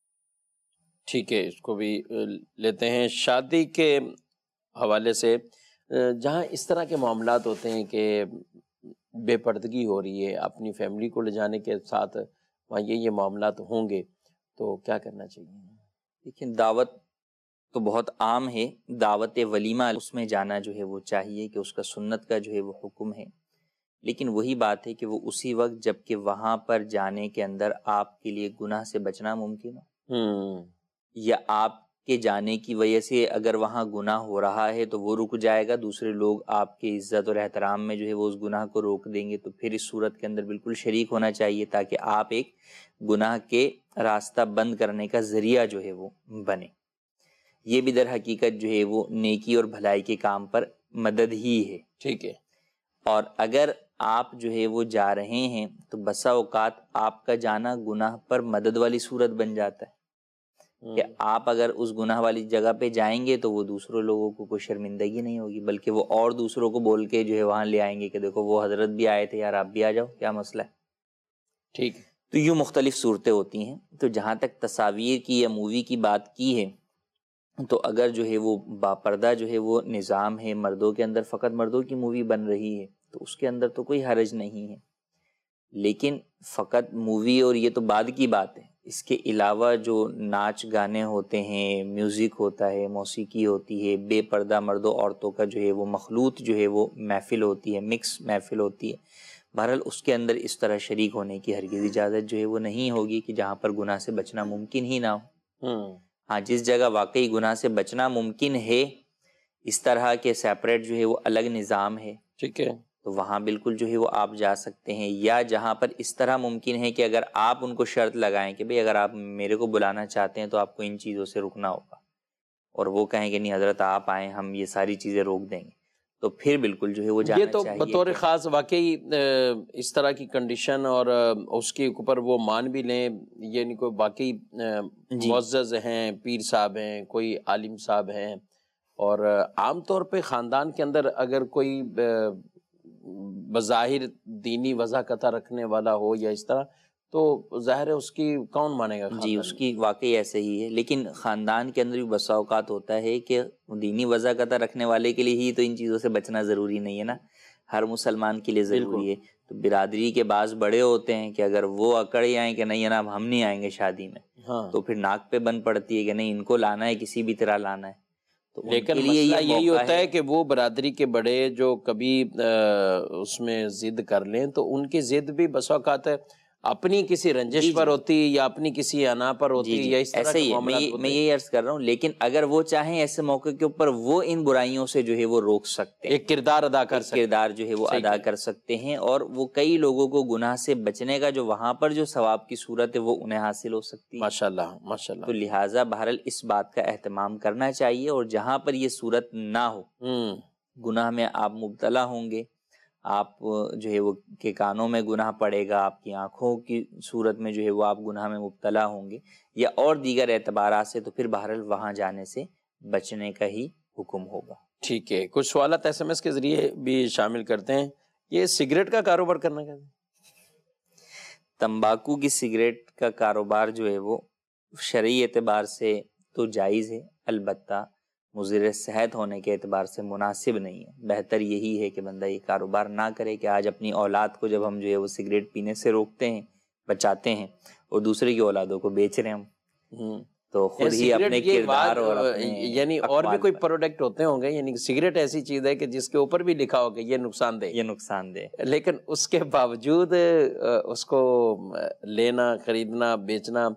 S2: ٹھیک ہے، اس کو بھی لیتے ہیں. شادی کے حوالے سے جہاں اس طرح کے معاملات ہوتے ہیں کہ بے پردگی ہو رہی ہے، اپنی فیملی کو لے جانے کے ساتھ وہاں یہ معاملات ہوں گے تو کیا کرنا چاہیے؟
S3: لیکن دعوت تو بہت عام ہے، دعوت ولیمہ اس میں جانا جو ہے وہ چاہیے کہ اس کا سنت کا جو ہے وہ حکم ہے. لیکن وہی بات ہے کہ وہ اسی وقت جب کہ وہاں پر جانے کے اندر آپ کے لیے گناہ سے بچنا ممکن ہو، یا آپ کے جانے کی وجہ سے اگر وہاں گناہ ہو رہا ہے تو وہ رک جائے گا، دوسرے لوگ آپ کے عزت اور احترام میں جو ہے وہ اس گناہ کو روک دیں گے، تو پھر اس صورت کے اندر بالکل شریک ہونا چاہیے تاکہ آپ ایک گناہ کے راستہ بند کرنے کا ذریعہ جو ہے وہ بنے. یہ بھی در حقیقت جو ہے وہ نیکی اور بھلائی کے کام پر مدد ہی ہے.
S2: ٹھیک ہے.
S3: اور اگر آپ جو ہے وہ جا رہے ہیں تو بسا اوقات آپ کا جانا گناہ پر مدد والی صورت بن جاتا ہے کہ آپ اگر اس گناہ والی جگہ پہ جائیں گے تو وہ دوسروں لوگوں کو کوئی شرمندگی نہیں ہوگی، بلکہ وہ اور دوسروں کو بول کے جو ہے وہاں لے آئیں گے کہ دیکھو وہ حضرت بھی آئے تھے، یار آپ بھی آ جاؤ، کیا مسئلہ ہے.
S2: ٹھیک.
S3: تو یوں مختلف صورتیں ہوتی ہیں. تو جہاں تک تصاویر کی یا مووی کی بات کی ہے تو اگر جو ہے وہ باپردہ جو ہے وہ نظام ہے، مردوں کے اندر فقط مردوں کی مووی بن رہی ہے تو اس کے اندر تو کوئی حرج نہیں ہے. لیکن فقط مووی اور یہ تو بعد کی بات ہے، اس کے علاوہ جو ناچ گانے ہوتے ہیں، میوزک ہوتا ہے، موسیقی ہوتی ہے، بے پردہ مردوں عورتوں کا جو ہے وہ مخلوط جو ہے وہ محفل ہوتی ہے، مکس محفل ہوتی ہے، بہرحال اس کے اندر اس طرح شریک ہونے کی ہرگز اجازت جو ہے وہ نہیں ہوگی کہ جہاں پر گناہ سے بچنا ممکن ہی نہ ہو۔ ہاں جس جگہ واقعی گناہ سے بچنا ممکن ہے، اس طرح کے سیپریٹ جو ہے وہ الگ نظام ہے،
S2: ٹھیک ہے،
S3: تو وہاں بالکل جو ہے وہ آپ جا سکتے ہیں۔ یا جہاں پر اس طرح ممکن ہے کہ اگر آپ ان کو شرط لگائیں کہ بھئی اگر آپ میرے کو بلانا چاہتے ہیں تو آپ کو ان چیزوں سے رکنا ہوگا، اور وہ کہیں کہ نہیں حضرت آپ آئیں، ہم یہ ساری چیزیں روک دیں گے، تو پھر بالکل جو ہے وہ جانا
S2: یہ تو
S3: چاہیے۔
S2: بطور خاص واقعی اس طرح کی کنڈیشن اور اس کے اوپر وہ مان بھی لیں، یعنی کوئی واقعی معزز ہیں، پیر صاحب ہیں، کوئی عالم صاحب ہیں، اور عام طور پہ خاندان کے اندر اگر کوئی بظاہر دینی وضاحت رکھنے والا ہو یا اس طرح، تو ظاہر ہے اس کی کون مانے گا؟
S3: جی اس کی واقعی ایسے ہی ہے، لیکن خاندان کے اندر بھی بسا اوقات ہوتا ہے کہ دینی وضاحت رکھنے والے کے لیے ہی تو ان چیزوں سے بچنا ضروری نہیں ہے نا، ہر مسلمان کے لیے ضروری ہے۔ تو برادری کے بعض بڑے ہوتے ہیں کہ اگر وہ اکڑ ہی آئیں کہ نہیں جناب ہم نہیں آئیں گے شادی میں، تو پھر ناک پہ بند پڑتی ہے کہ نہیں ان کو لانا ہے، کسی بھی طرح لانا ہے۔
S2: لیکن مسئلہ یہی ہوتا ہے کہ وہ برادری کے بڑے جو کبھی اس میں ضد کر لیں تو ان کی ضد بھی بسا اوقات اپنی کسی رنجش پر ہوتی یا اپنی کسی انا پر ہوتی یا اس طرح
S3: ایسے ہی میں یہی عرض کر رہا ہوں، لیکن اگر وہ چاہیں ایسے موقع کے اوپر وہ ان برائیوں سے جو ہے وہ روک سکتے ہیں،
S2: ایک کردار ادا کر سکتے ہیں،
S3: کردار جو ہے وہ ادا کر سکتے ہیں، اور وہ کئی لوگوں کو گناہ سے بچنے کا جو وہاں پر جو ثواب کی صورت ہے وہ انہیں حاصل ہو سکتی ہے۔
S2: ماشاءاللہ ماشاءاللہ۔
S3: تو لہٰذا بہرحال اس بات کا اہتمام کرنا چاہیے، اور جہاں پر یہ صورت نہ ہو، گناہ میں آپ مبتلا ہوں گے، آپ جو ہے وہ کے کانوں میں گناہ پڑے گا، آپ کی آنکھوں کی صورت میں جو ہے وہ آپ گناہ میں مبتلا ہوں گے، یا اور دیگر اعتبارات سے، تو پھر بہرحال وہاں جانے سے بچنے کا ہی حکم ہوگا۔
S2: ٹھیک ہے، کچھ سوالات SMS کے ذریعے بھی شامل کرتے ہیں۔ یہ سگریٹ کا کاروبار کرنا کیسے؟
S3: تمباکو کی سگریٹ کا کاروبار جو ہے وہ شرعی اعتبار سے تو جائز ہے، البتہ مضر صحت ہونے کے اعتبار سے مناسب نہیں ہے۔ بہتر یہی ہے کہ بندہ یہ کاروبار نہ کرے کہ آج اپنی اولاد کو جب ہم جو ہے وہ سگریٹ پینے سے روکتے ہیں، بچاتے ہیں، اور دوسرے کی اولادوں کو بیچ رہے ہیں ہم، تو خود ہی اپنے کردار اور
S2: یعنی اور بھی کوئی پروڈکٹ ہوتے ہوں گے، یعنی سگریٹ ایسی چیز ہے کہ جس کے اوپر بھی لکھا ہوگا یہ نقصان دہ،
S3: یہ نقصان دہ،
S2: لیکن اس کے باوجود اس کو لینا، خریدنا، بیچنا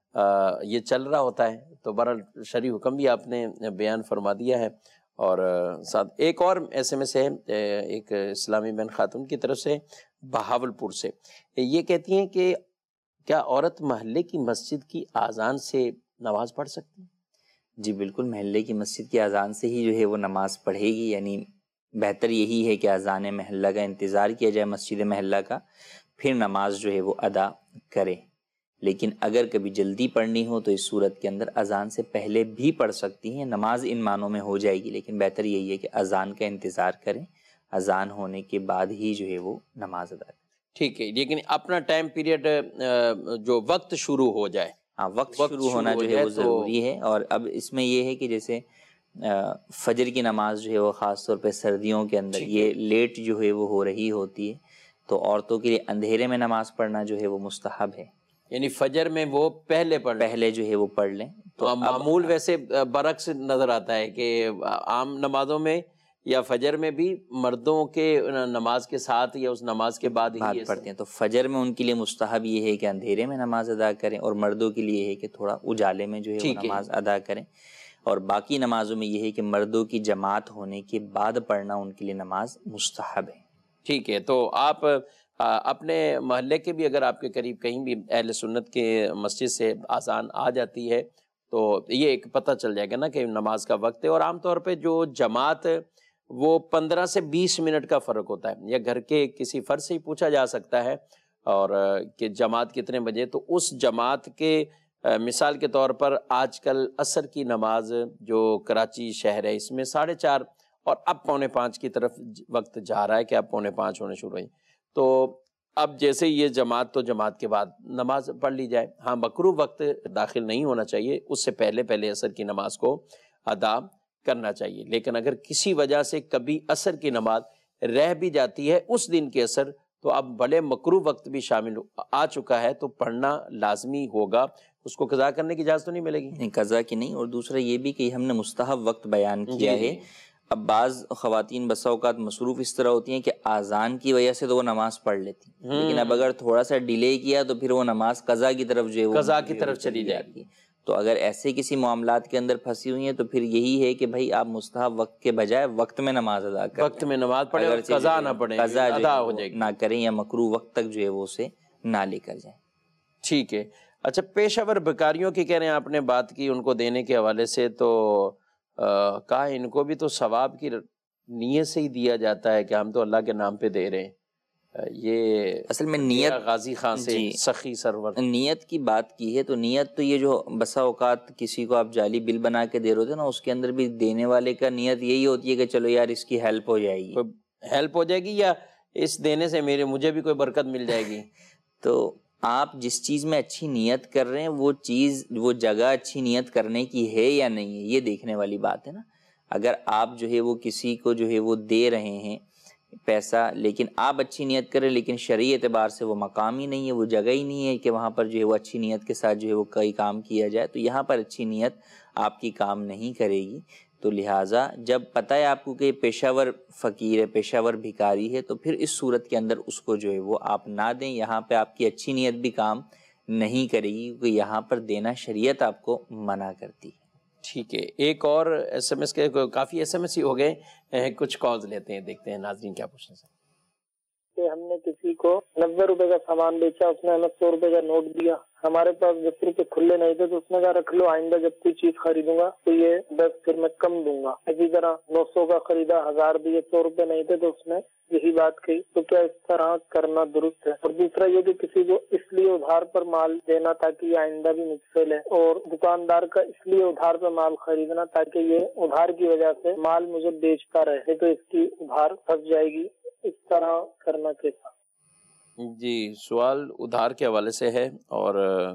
S2: یہ چل رہا ہوتا ہے۔ تو بہرحال شرعی حکم بھی آپ نے بیان فرما دیا ہے۔ اور ساتھ ایک اور SMS ہے، ایک اسلامی بہن خاتون کی طرف سے بہاول پور سے، یہ کہتی ہیں کہ کیا عورت محلے کی مسجد کی اذان سے نماز پڑھ سکتی ہے؟
S3: جی بالکل، محلے کی مسجد کی اذان سے ہی جو ہے وہ نماز پڑھے گی، یعنی بہتر یہی ہے کہ اذان محلہ کا انتظار کیا جائے، مسجد محلہ کا، پھر نماز جو ہے وہ ادا کرے۔ لیکن اگر کبھی جلدی پڑھنی ہو تو اس صورت کے اندر اذان سے پہلے بھی پڑھ سکتی ہیں، نماز ان معنوں میں ہو جائے گی، لیکن بہتر یہی ہے کہ اذان کا انتظار کریں، اذان ہونے کے بعد ہی جو ہے وہ نماز ادا کریں۔
S2: ٹھیک ہے، لیکن اپنا ٹائم پیریڈ جو وقت شروع ہو جائے،
S3: ہاں وقت شروع ہونا جو ہے وہ ضروری ہے۔ اور اب اس میں یہ ہے کہ جیسے فجر کی نماز جو ہے وہ خاص طور پہ سردیوں کے اندر یہ لیٹ جو ہے وہ ہو رہی ہوتی ہے، تو عورتوں کے لیے اندھیرے میں نماز پڑھنا جو ہے وہ مستحب ہے،
S2: یعنی فجر میں وہ پہلے
S3: جو ہے وہ پڑھ لیں۔ تو
S2: معمول ویسے برعکس نظر آتا ہے کہ عام نمازوں میں یا فجر میں بھی مردوں کے نماز کے ساتھ یا اس نماز کے بعد ہی
S3: پڑھتے ہیں، تو فجر میں ان کے لیے مستحب یہ ہے کہ اندھیرے میں نماز ادا کریں، اور مردوں کے لیے یہ ہے کہ تھوڑا اجالے میں جو ہے وہ نماز ادا کریں، اور باقی نمازوں میں یہ ہے کہ مردوں کی جماعت ہونے کے بعد پڑھنا ان کے لیے نماز مستحب ہے۔
S2: ٹھیک ہے، تو آپ اپنے محلے کے بھی اگر آپ کے قریب کہیں بھی اہل سنت کے مسجد سے اذان آ جاتی ہے تو یہ ایک پتہ چل جائے گا نا کہ نماز کا وقت ہے۔ اور عام طور پہ جو جماعت وہ 15 سے 20 منٹ کا فرق ہوتا ہے، یا گھر کے کسی فرد سے ہی پوچھا جا سکتا ہے اور کہ جماعت کتنے بجے، تو اس جماعت کے مثال کے طور پر آج کل عصر کی نماز جو کراچی شہر ہے اس میں 4:30 اور اب 4:45 کی طرف وقت جا رہا ہے کہ اب 4:45 ہونے شروع ہوئی، تو اب جیسے یہ جماعت تو جماعت کے بعد نماز پڑھ لی جائے۔ ہاں مکروہ وقت داخل نہیں ہونا چاہیے، اس سے پہلے عصر کی نماز کو ادا کرنا چاہیے، لیکن اگر کسی وجہ سے کبھی عصر کی نماز رہ بھی جاتی ہے اس دن کے عصر، تو اب بڑے مکروہ وقت بھی شامل آ چکا ہے تو پڑھنا لازمی ہوگا، اس کو قضا کرنے کی اجازت تو نہیں ملے گی؟
S3: نہیں، قضا کی نہیں، اور دوسرا یہ بھی کہ ہم نے مستحب وقت بیان کیا ہے، اب بعض خواتین بسا اوقات مصروف اس طرح ہوتی ہیں کہ آذان کی وجہ سے تو وہ نماز پڑھ لیتی، لیکن اب اگر تھوڑا سا ڈیلے کیا تو پھر وہ نماز قضا کی طرف جو ہے
S2: قضا کی طرف چلی جاتی ہے۔
S3: تو اگر ایسے کسی معاملات کے اندر پھنسی ہوئی ہیں تو پھر یہی ہے کہ بھائی آپ مستحب وقت کے بجائے وقت میں نماز ادا کریں،
S2: وقت میں نماز پڑھیں اور قضا نہ پڑھیں،
S3: قضا
S2: ادا ہو جائے گی،
S3: نہ کریں یا مکروہ وقت تک جو ہے وہ اسے نہ لے کر جائیں۔
S2: ٹھیک ہے۔ اچھا، پیشہ ور بیکاریوں کی کہہ رہے ہیں آپ نے بات کی، ان کو دینے کے حوالے سے تو کہا ان کو بھی تو ثواب کی نیت سے ہی دیا جاتا ہے کہ ہم تو اللہ کے نام پہ دے رہے ہیں۔ یہ
S3: اصل میں نیت
S2: غازی خان سے سخی سرور
S3: نیت کی بات کی ہے، تو نیت تو یہ جو بسا اوقات کسی کو آپ جعلی بل بنا کے دے رہے ہوتے ہیں نا، اس کے اندر بھی دینے والے کا نیت یہی ہوتی ہے کہ چلو یار اس کی ہیلپ ہو جائے گی،
S2: ہیلپ ہو جائے گی، یا اس دینے سے مجھے بھی کوئی برکت مل جائے گی۔
S3: تو آپ جس چیز میں اچھی نیت کر رہے ہیں وہ چیز، وہ جگہ اچھی نیت کرنے کی ہے یا نہیں ہے، یہ دیکھنے والی بات ہے نا۔ اگر آپ جو ہے وہ کسی کو جو ہے وہ دے رہے ہیں پیسہ، لیکن آپ اچھی نیت کریں، لیکن شرعی اعتبار سے وہ مقام ہی نہیں ہے، وہ جگہ ہی نہیں ہے کہ وہاں پر جو ہے وہ اچھی نیت کے ساتھ جو ہے وہ کوئی کام کیا جائے، تو یہاں پر اچھی نیت آپ کی کام نہیں کرے گی۔ تو لہٰذا جب پتہ ہے آپ کو کہ پیشہ ور فقیر ہے، پیشہ ور بھکاری ہے، تو پھر اس صورت کے اندر اس کو جو ہے وہ آپ نہ دیں۔ یہاں پہ آپ کی اچھی نیت بھی کام نہیں کرے گی، کیونکہ یہاں پر دینا شریعت آپ کو منع کرتی ہے۔
S2: ٹھیک ہے، ایک اور ایس ایم ایس کے، کافی ایس ایم ایس ہی ہو گئے، کچھ کالز لیتے ہیں، دیکھتے ہیں ناظرین کیا پوچھنے سے۔
S6: کہ ہم نے کسی کو 90 روپے کا سامان بیچا، اس نے ہمیں 100 روپے کا نوٹ دیا، ہمارے پاس 10 روپے کھلے نہیں تھے، تو اس نے کہا رکھ لو، آئندہ جب کوئی چیز خریدوں گا تو یہ 10 پھر میں کم دوں گا۔ اسی طرح 900 کا خریدا، 1000 دیے، 100 روپے نہیں تھے تو اس نے یہی بات کہی، تو کیا اس طرح کرنا درست ہے؟ اور دوسرا یہ کہ کسی کو اس لیے ادھار پر مال دینا تاکہ یہ آئندہ بھی مجھ سے لے، اور دکاندار کا اس لیے ادھار پر مال خریدنا تاکہ یہ ادھار کی وجہ سے مال مجھے بیچتا رہے، تو اس کی ادھار پھنس جائے گی، اس طرح کرنا کیسا؟
S2: جی، سوال ادھار کے حوالے سے ہے اور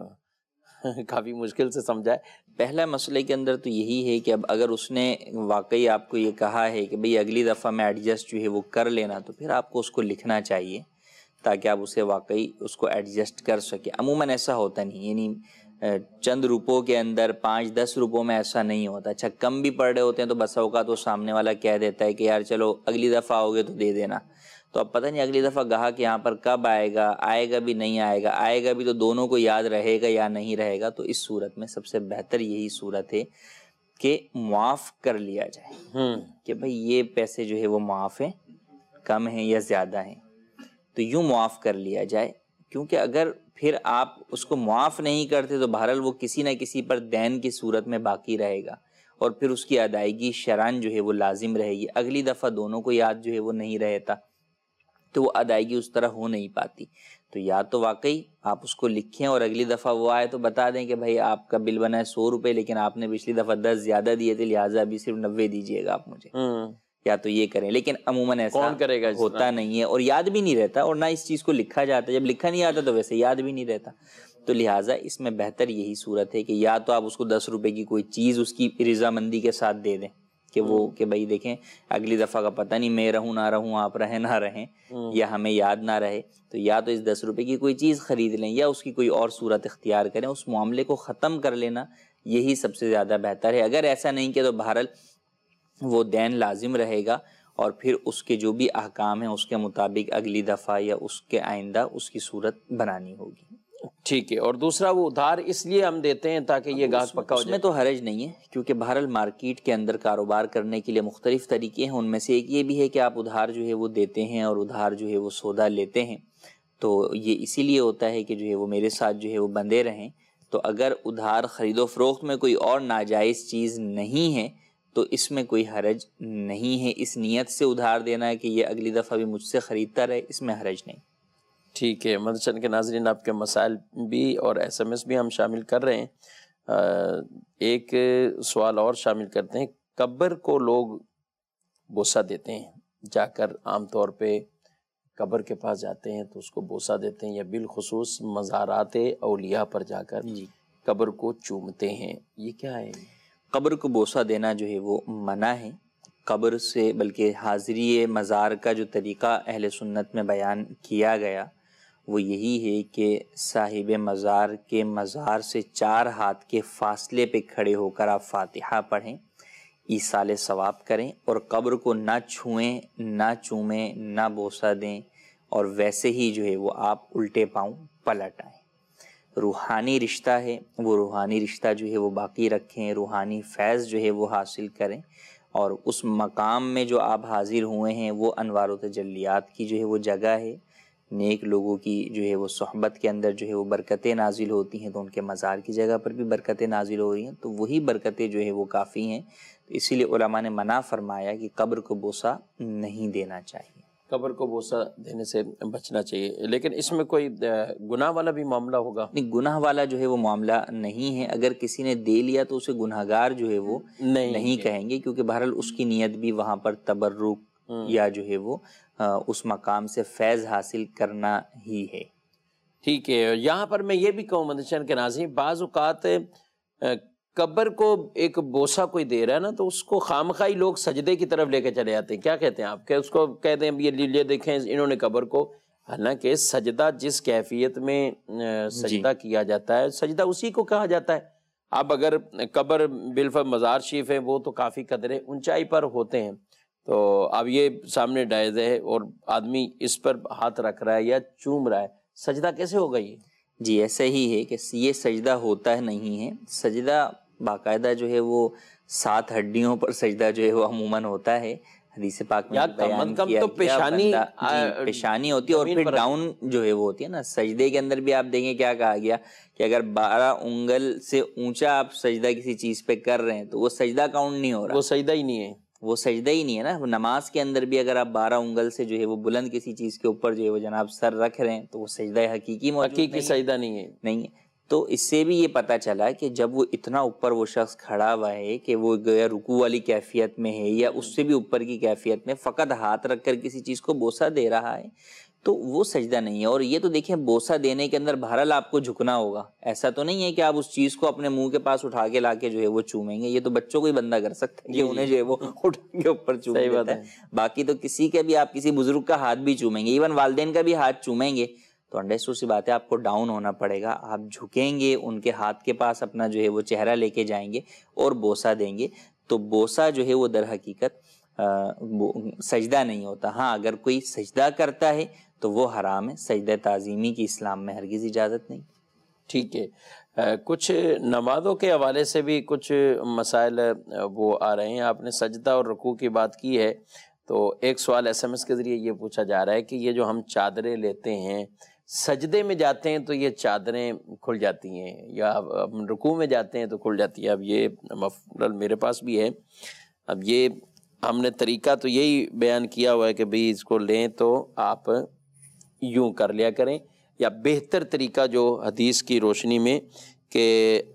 S2: کافی مشکل سے سمجھا ہے۔
S3: پہلا مسئلے کے اندر تو یہی ہے کہ اب اگر اس نے واقعی آپ کو یہ کہا ہے کہ بھئی اگلی دفعہ میں ایڈجسٹ جو ہے وہ کر لینا، تو پھر آپ کو اس کو لکھنا چاہیے تاکہ آپ اسے واقعی اس کو ایڈجسٹ کر سکیں۔ عموماً ایسا ہوتا نہیں، یعنی چند روپوں کے اندر 5-10 روپوں میں ایسا نہیں ہوتا۔ اچھا کم بھی پڑ رہے ہوتے ہیں تو بسا اوقات وہ سامنے والا کہہ دیتا ہے کہ یار چلو اگلی دفعہ آؤ گے تو دے دینا، تو اب پتہ نہیں اگلی دفعہ گاہک یہاں پر کب آئے گا بھی نہیں آئے گا بھی تو دونوں کو یاد رہے گا یا نہیں رہے گا۔ تو اس صورت میں سب سے بہتر یہی صورت ہے کہ معاف کر لیا جائے کہ بھئی یہ پیسے جو ہے وہ معاف ہیں، کم ہیں یا زیادہ ہیں، تو یوں معاف کر لیا جائے، کیونکہ اگر پھر آپ اس کو معاف نہیں کرتے تو بہرحال وہ کسی نہ کسی پر دین کی صورت میں باقی رہے گا، اور پھر اس کی ادائیگی شرعاً جو ہے وہ لازم رہے گی۔ اگلی دفعہ دونوں کو یاد جو ہے وہ نہیں رہتا تو وہ ادائیگی اس طرح ہو نہیں پاتی۔ تو یا تو واقعی آپ اس کو لکھیں اور اگلی دفعہ وہ آئے تو بتا دیں کہ بھائی آپ کا بل بنا ہے 100 روپے، لیکن آپ نے پچھلی دفعہ 10 زیادہ دیے تھے، لہٰذا ابھی صرف 90 دیجیے گا آپ مجھے، یا تو یہ کریں۔ لیکن عموماً ایسا ہوتا نہیں ہے اور یاد بھی نہیں رہتا، اور نہ اس چیز کو لکھا جاتا ہے، جب لکھا نہیں آتا تو ویسے یاد بھی نہیں رہتا۔ تو لہٰذا اس میں بہتر یہی صورت ہے کہ یا تو آپ اس کو 10 روپے کی کوئی چیز اس کی رضامندی کے ساتھ دے دیں کہ وہ کہ بھائی دیکھیں اگلی دفعہ کا پتہ نہیں میں رہوں نہ رہوں، آپ رہیں نہ رہیں، یا ہمیں یاد نہ رہے، تو یا تو اس 10 روپے کی کوئی چیز خرید لیں یا اس کی کوئی اور صورت اختیار کریں، اس معاملے کو ختم کر لینا یہی سب سے زیادہ بہتر ہے۔ اگر ایسا نہیں کیا تو بہرحال وہ دین لازم رہے گا، اور پھر اس کے جو بھی احکام ہیں اس کے مطابق اگلی دفعہ یا اس کے آئندہ اس کی صورت بنانی ہوگی۔
S2: ٹھیک ہے، اور دوسرا وہ ادھار اس لیے ہم دیتے ہیں تاکہ یہ گاہک پکا ہو جائے۔
S3: اس میں تو حرج نہیں ہے، کیونکہ بہرحال مارکیٹ کے اندر کاروبار کرنے کے لیے مختلف طریقے ہیں، ان میں سے ایک یہ بھی ہے کہ آپ ادھار جو ہے وہ دیتے ہیں اور ادھار جو ہے وہ سودا لیتے ہیں، تو یہ اسی لیے ہوتا ہے کہ جو ہے وہ میرے ساتھ جو ہے وہ بندھے رہیں۔ تو اگر ادھار خرید و فروخت میں کوئی اور ناجائز چیز نہیں ہے تو اس میں کوئی حرج نہیں ہے، اس نیت سے ادھار دینا ہے کہ یہ اگلی دفعہ بھی مجھ سے خریدتا رہے، اس میں حرج نہیں۔
S2: ٹھیک ہے، مدرسہ کے ناظرین آپ کے مسائل بھی اور ایس ایم ایس بھی ہم شامل کر رہے ہیں۔ ایک سوال اور شامل کرتے ہیں، قبر کو لوگ بوسہ دیتے ہیں، جا کر عام طور پہ قبر کے پاس جاتے ہیں تو اس کو بوسہ دیتے ہیں، یا بالخصوص مزارات اولیاء پر جا کر قبر کو چومتے ہیں، یہ کیا ہے؟
S3: قبر کو بوسہ دینا جو ہے وہ منع ہے قبر سے، بلکہ حاضری مزار کا جو طریقہ اہل سنت میں بیان کیا گیا وہ یہی ہے کہ صاحب مزار کے مزار سے 4 ہاتھ کے فاصلے پہ کھڑے ہو کر آپ فاتحہ پڑھیں، ایصال ثواب کریں اور قبر کو نہ چھوئیں، نہ چومیں، نہ بوسہ دیں، اور ویسے ہی جو ہے وہ آپ الٹے پاؤں پلٹ آئیں۔ روحانی رشتہ ہے وہ روحانی رشتہ جو ہے وہ باقی رکھیں، روحانی فیض جو ہے وہ حاصل کریں، اور اس مقام میں جو آپ حاضر ہوئے ہیں وہ انوار و تجلیات کی جو ہے وہ جگہ ہے۔ نیک لوگوں کی جو ہے وہ صحبت کے اندر جو ہے وہ برکتیں نازل ہوتی ہیں، تو ان کے مزار کی جگہ پر بھی برکتیں نازل ہو رہی ہیں، تو وہی برکتیں جو ہے وہ کافی ہیں۔ تو اسی لیے علماء نے منع فرمایا کہ قبر کو بوسہ نہیں دینا چاہیے،
S2: قبر کو بوسہ دینے سے بچنا چاہیے۔ لیکن اس میں کوئی گناہ والا بھی معاملہ ہوگا؟
S3: نہیں، گناہ والا جو ہے وہ معاملہ نہیں ہے۔ اگر کسی نے دے لیا تو اسے گناہگار جو ہے وہ نہیں کہیں گے، کیونکہ بہرحال اس کی نیت بھی وہاں پر تبرک یا جو ہے وہ اس مقام سے فیض حاصل کرنا ہی ہے۔
S2: ٹھیک ہے۔ یہاں پر میں یہ بھی کہوں مدنی کے ناظرین، بعض اوقات قبر کو ایک بوسہ کوئی دے رہا ہے نا، تو اس کو خامخواہی لوگ سجدے کی طرف لے کے چلے جاتے ہیں۔ کیا کہتے ہیں آپ؟ کہ اس کو کہتے ہیں یہ دیکھیں انہوں نے قبر کو، حالانکہ سجدہ جس کیفیت میں سجدہ کیا جاتا ہے، سجدہ اسی کو کہا جاتا ہے۔ اب اگر قبر بالفعل مزار شریف ہے، وہ تو کافی قدرے اونچائی پر ہوتے ہیں، تو اب یہ سامنے جائز ہے اور آدمی اس پر ہاتھ رکھ رہا ہے یا چوم رہا ہے، سجدہ کیسے ہوگا یہ؟
S3: جی ایسا ہی ہے کہ یہ سجدہ ہوتا ہے نہیں ہے۔ سجدہ باقاعدہ جو ہے وہ 7 ہڈیوں پر سجدہ جو ہے وہ عموماً ہوتا ہے۔ حدیث پاک میں بیان کیا
S2: تو پیشانی
S3: پیشانی ہوتی ہے، اور پھر ڈاؤن جو ہے وہ ہوتی ہے نا۔ سجدے کے اندر بھی آپ دیکھیں کیا کہا گیا کہ اگر 12 انگل سے اونچا آپ سجدہ کسی چیز پہ کر رہے ہیں تو وہ سجدہ کاؤنٹ نہیں ہو رہا،
S2: وہ سجدہ ہی نہیں ہے،
S3: وہ سجدہ ہی نہیں ہے نا۔ نماز کے اندر بھی اگر آپ 12 انگل سے جو ہے وہ بلند کسی چیز کے اوپر جو ہے وہ جناب سر رکھ رہے ہیں تو وہ سجدہ حقیقی
S2: حقیقی سجدہ نہیں ہے۔
S3: تو اس سے بھی یہ پتہ چلا کہ جب وہ اتنا اوپر وہ شخص کھڑا ہوا ہے کہ وہ گویا رکوع والی کیفیت میں ہے یا اس سے بھی اوپر کی کیفیت میں، فقط ہاتھ رکھ کر کسی چیز کو بوسہ دے رہا ہے، تو وہ سجدہ نہیں ہے۔ اور یہ تو دیکھیں بوسہ دینے کے اندر بہرحال آپ کو جھکنا ہوگا، ایسا تو نہیں ہے کہ آپ اس چیز کو اپنے منہ کے پاس اٹھا کے لا کے جو ہے وہ چومیں گے۔ یہ تو بچوں کو ہی بندہ کر سکتا ہے کہ انہیں جو ہے وہ اٹھا کے اوپر چوم دیتا ہے، باقی تو کسی کا بھی آپ کسی بزرگ کا ہاتھ بھی چومیں گے، ایون والدین کا بھی ہاتھ چومیں گے تو انڈرسٹوڈ سی بات ہے، آپ کو ڈاؤن ہونا پڑے گا، آپ جھکیں گے، ان کے ہاتھ کے پاس اپنا جو ہے وہ چہرہ لے کے جائیں گے اور بوسہ دیں گے۔ تو بوسہ جو ہے وہ در حقیقت سجدہ نہیں ہوتا۔ ہاں اگر کوئی سجدہ کرتا ہے تو وہ حرام ہے، سجدہ تعظیمی کی اسلام میں ہرگز اجازت نہیں۔
S2: ٹھیک ہے۔ کچھ نمازوں کے حوالے سے بھی کچھ مسائل وہ آ رہے ہیں۔ آپ نے سجدہ اور رکوع کی بات کی ہے، تو ایک سوال SMS کے ذریعے یہ پوچھا جا رہا ہے کہ یہ جو ہم چادریں لیتے ہیں، سجدے میں جاتے ہیں تو یہ چادریں کھل جاتی ہیں، یا ہم رکوع میں جاتے ہیں تو کھل جاتی ہیں؟ اب یہ مفرل میرے پاس بھی ہے، اب یہ ہم نے طریقہ تو یہی بیان کیا ہوا ہے کہ بھئی اس کو لیں تو آپ یوں کر لیا کریں، یا بہتر طریقہ جو حدیث کی روشنی میں کہ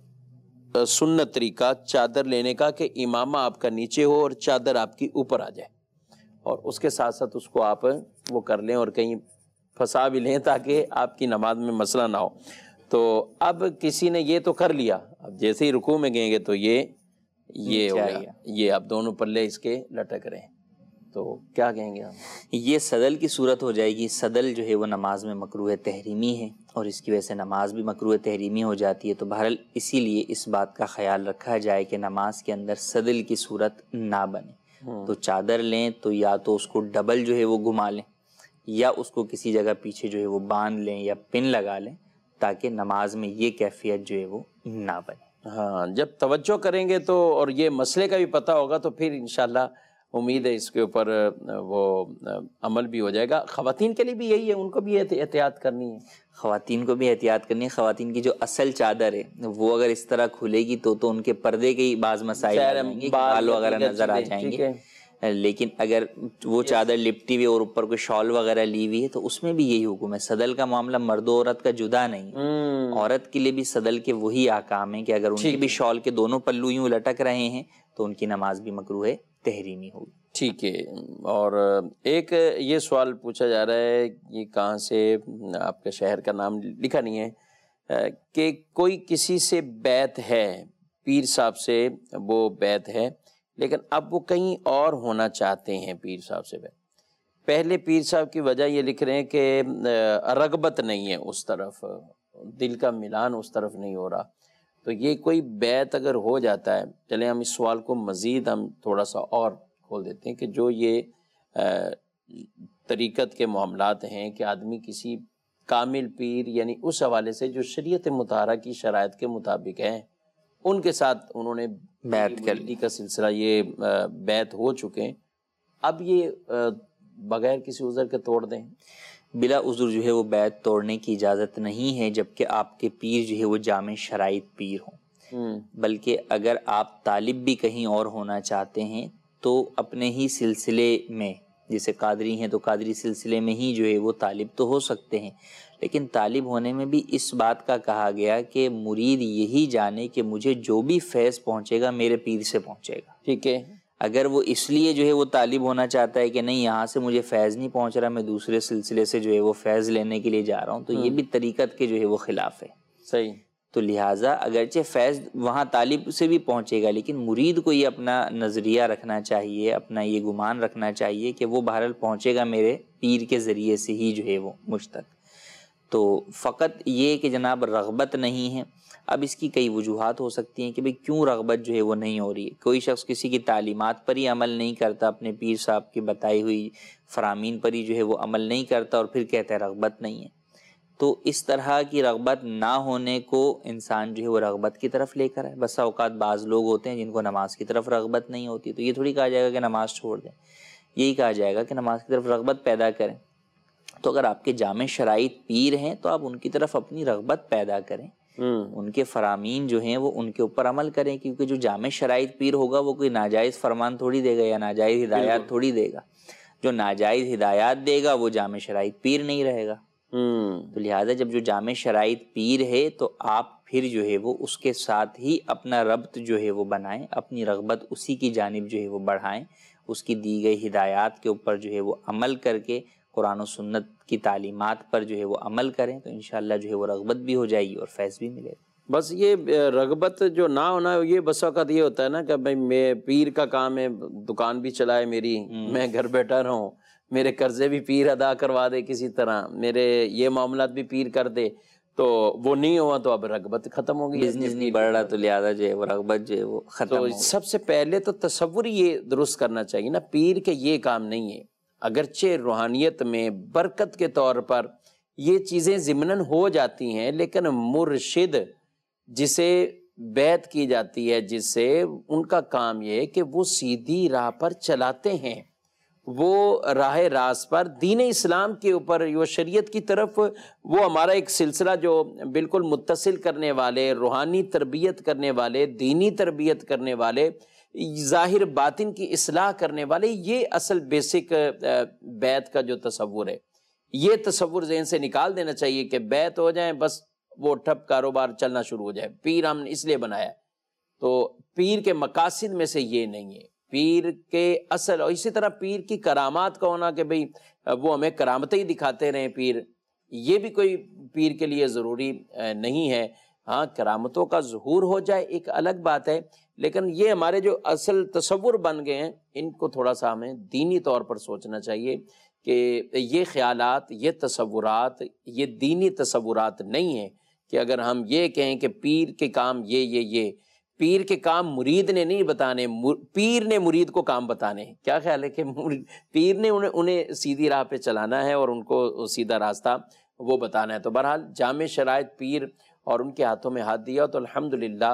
S2: سنت طریقہ چادر لینے کا کہ امامہ آپ کا نیچے ہو اور چادر آپ کی اوپر آ جائے، اور اس کے ساتھ ساتھ اس کو آپ وہ کر لیں اور کہیں پھنسا بھی لیں تاکہ آپ کی نماز میں مسئلہ نہ ہو۔ تو اب کسی نے یہ تو کر لیا، اب جیسے ہی رکوع میں گئیں گے تو یہ ہو گیا، یہ اب دونوں پلے اس کے لٹک رہے ہیں، تو کیا کہیں گے آپ؟
S3: یہ صدل کی صورت ہو جائے گی۔ صدل جو ہے وہ نماز میں مکروہ تحریمی ہے، اور اس کی وجہ سے نماز بھی مکروہ تحریمی ہو جاتی ہے۔ تو بہرحال اسی لیے اس بات کا خیال رکھا جائے کہ نماز کے اندر صدل کی صورت نہ بنے۔ تو چادر لیں تو یا تو اس کو ڈبل جو ہے وہ گھما لیں، یا اس کو کسی جگہ پیچھے جو ہے وہ باندھ لیں یا پن لگا لیں، تاکہ نماز میں یہ کیفیت جو ہے وہ نہ بنے۔
S2: ہاں، جب توجہ کریں گے تو اور یہ مسئلے کا بھی پتہ ہوگا تو پھر انشاءاللہ امید ہے اس کے اوپر وہ عمل بھی ہو جائے گا۔ خواتین کے لیے بھی یہی ہے، ان کو بھی احتیاط کرنی ہے،
S3: خواتین کو بھی احتیاط کرنی ہے۔ خواتین کی جو اصل چادر ہے وہ اگر اس طرح کھلے گی تو ان کے پردے کے ہی بعض مسائل آ جائیں گے، بال وغیرہ نظر آ جائیں گے۔ لیکن اگر وہ چادر لپٹی ہوئی اور اوپر کوئی شال وغیرہ لی ہوئی ہے تو اس میں بھی یہی حکم ہے۔ صدل کا معاملہ مرد و عورت کا جدا نہیں ہے، عورت کے لیے بھی صدل کے وہی احکام ہیں کہ اگر ان کی بھی شال کے دونوں پلو یوں لٹک رہے ہیں تو ان کی نماز بھی مکروہ تحریمی ہوگی۔
S2: ٹھیک ہے۔ اور ایک یہ سوال پوچھا جا رہا ہے، یہ کہاں سے، آپ کے شہر کا نام لکھا نہیں ہے، کہ کوئی کسی سے بیعت ہے، پیر صاحب سے وہ بیعت ہے، لیکن اب وہ کہیں اور ہونا چاہتے ہیں پیر صاحب سے بیعت۔ پہلے پیر صاحب کی وجہ یہ لکھ رہے ہیں کہ رغبت نہیں ہے اس طرف، دل کا ملان اس طرف نہیں ہو رہا، تو یہ کوئی بیعت اگر ہو جاتا ہے، چلیں ہم اس سوال کو مزید ہم تھوڑا سا اور کھول دیتے ہیں کہ جو یہ طریقت کے معاملات ہیں کہ آدمی کسی کامل پیر یعنی اس حوالے سے جو شریعت مطہرہ کی شرائط کے مطابق ہیں ان کے ساتھ انہوں نے
S3: بیعت کر لی
S2: کا سلسلہ یہ بیعت ہو چکے ہیں، اب یہ بغیر کسی عذر کے توڑ دیں؟
S3: بلا عذر جو ہے وہ بیعت توڑنے کی اجازت نہیں ہے، جبکہ آپ کے پیر جو ہے وہ جامع شرائط پیر ہوں۔ بلکہ اگر آپ طالب بھی کہیں اور ہونا چاہتے ہیں تو اپنے ہی سلسلے میں، جیسے قادری ہیں تو قادری سلسلے میں ہی جو ہے وہ طالب تو ہو سکتے ہیں، لیکن طالب ہونے میں بھی اس بات کا کہا گیا کہ مرید یہی جانے کہ مجھے جو بھی فیض پہنچے گا میرے پیر سے پہنچے گا۔
S2: ٹھیک ہے،
S3: اگر وہ اس لیے جو ہے وہ طالب ہونا چاہتا ہے کہ نہیں یہاں سے مجھے فیض نہیں پہنچ رہا، میں دوسرے سلسلے سے جو ہے وہ فیض لینے کے لیے جا رہا ہوں، تو یہ بھی طریقت کے جو ہے وہ خلاف ہے۔
S2: صحیح۔
S3: تو لہٰذا اگرچہ فیض وہاں طالب سے بھی پہنچے گا، لیکن مرید کو یہ اپنا نظریہ رکھنا چاہیے، اپنا یہ گمان رکھنا چاہیے کہ وہ بہرحال پہنچے گا میرے پیر کے ذریعے سے ہی جو ہے وہ مجھ تک۔ تو فقط یہ کہ جناب رغبت نہیں ہے، اب اس کی کئی وجوہات ہو سکتی ہیں کہ بھئی کیوں رغبت جو ہے وہ نہیں ہو رہی ہے۔ کوئی شخص کسی کی تعلیمات پر ہی عمل نہیں کرتا، اپنے پیر صاحب کی بتائی ہوئی فرامین پر ہی جو ہے وہ عمل نہیں کرتا اور پھر کہتا ہے رغبت نہیں ہے، تو اس طرح کی رغبت نہ ہونے کو انسان جو ہے وہ رغبت کی طرف لے کر ہے۔ بسا اوقات بعض لوگ ہوتے ہیں جن کو نماز کی طرف رغبت نہیں ہوتی، تو یہ تھوڑی کہا جائے گا کہ نماز چھوڑ دیں، یہی کہا جائے گا کہ نماز کی طرف رغبت پیدا کریں۔ تو اگر آپ کے جامع شرائط پیر ہیں تو آپ ان کی طرف اپنی رغبت پیدا کریں، ان کے فرامین جو ہیں وہ ان کے اوپر عمل کریں، کیونکہ جو جامع شرائط پیر ہوگا وہ کوئی ناجائز فرمان تھوڑی دے گا یا ناجائز ہدایات تھوڑی دے گا۔ جو ناجائز ہدایات دے گا وہ جامع شرائط پیر نہیں رہے گا۔ تو لہٰذا جب جو جامع شرائط پیر ہے تو آپ پھر جو ہے وہ اس کے ساتھ ہی اپنا ربط جو ہے وہ بنائیں، اپنی رغبت اسی کی جانب جو ہے وہ بڑھائیں، اس کی دی گئی ہدایات کے اوپر جو ہے وہ عمل کر کے قرآن و سنت کی تعلیمات پر جو ہے وہ عمل کریں، تو انشاءاللہ جو ہے وہ رغبت بھی ہو جائے گی اور فیض بھی ملے گا۔
S2: بس یہ رغبت جو نہ ہونا ہے یہ بس اوقات یہ ہوتا ہے نا کہ بھائی میں پیر کا کام ہے، دکان بھی چلائے میری، میں گھر بیٹھا رہوں، میرے قرضے بھی پیر ادا کروا دے کسی طرح، میرے یہ معاملات بھی پیر کر دے، تو وہ نہیں ہوا تو اب رغبت ختم ہو گئی،
S3: بزنس نہیں بڑھ رہا تو لہٰذا جو ہے وہ رغبت جو ہے وہ ختم ہو گئی۔
S2: سب سے پہلے تو تصور یہ درست کرنا چاہیے نا پیر کے یہ کام نہیں ہے، اگرچہ روحانیت میں برکت کے طور پر یہ چیزیں ضمناً ہو جاتی ہیں، لیکن مرشد جسے بیعت کی جاتی ہے، جس سے ان کا کام یہ ہے کہ وہ سیدھی راہ پر چلاتے ہیں، وہ راہ راست پر دین اسلام کے اوپر وہ شریعت کی طرف، وہ ہمارا ایک سلسلہ جو بالکل متصل کرنے والے، روحانی تربیت کرنے والے، دینی تربیت کرنے والے، ظاہر باطن کی اصلاح کرنے والے، یہ اصل بیسک بیعت کا جو تصور ہے، یہ تصور ذہن سے نکال دینا چاہیے کہ بیعت ہو جائیں بس وہ ٹھپ کاروبار چلنا شروع ہو جائے، پیر ہم نے اس لیے بنایا ہے۔ تو پیر کے مقاصد میں سے یہ نہیں ہے، پیر کے اصل، اور اسی طرح پیر کی کرامات کا ہونا کہ بھئی وہ ہمیں کرامتیں ہی دکھاتے رہیں پیر، یہ بھی کوئی پیر کے لیے ضروری نہیں ہے۔ ہاں کرامتوں کا ظہور ہو جائے ایک الگ بات ہے، لیکن یہ ہمارے جو اصل تصور بن گئے ہیں ان کو تھوڑا سا ہمیں دینی طور پر سوچنا چاہیے کہ یہ خیالات، یہ تصورات، یہ دینی تصورات نہیں ہیں کہ اگر ہم یہ کہیں کہ پیر کے کام یہ پیر کے کام مرید نے نہیں بتانے، پیر نے مرید کو کام بتانے ہیں۔ کیا خیال ہے کہ پیر نے انہیں سیدھی راہ پہ چلانا ہے اور ان کو سیدھا راستہ وہ بتانا ہے۔ تو بہرحال جامع شرائط پیر اور ان کے ہاتھوں میں ہاتھ دیا تو الحمدللہ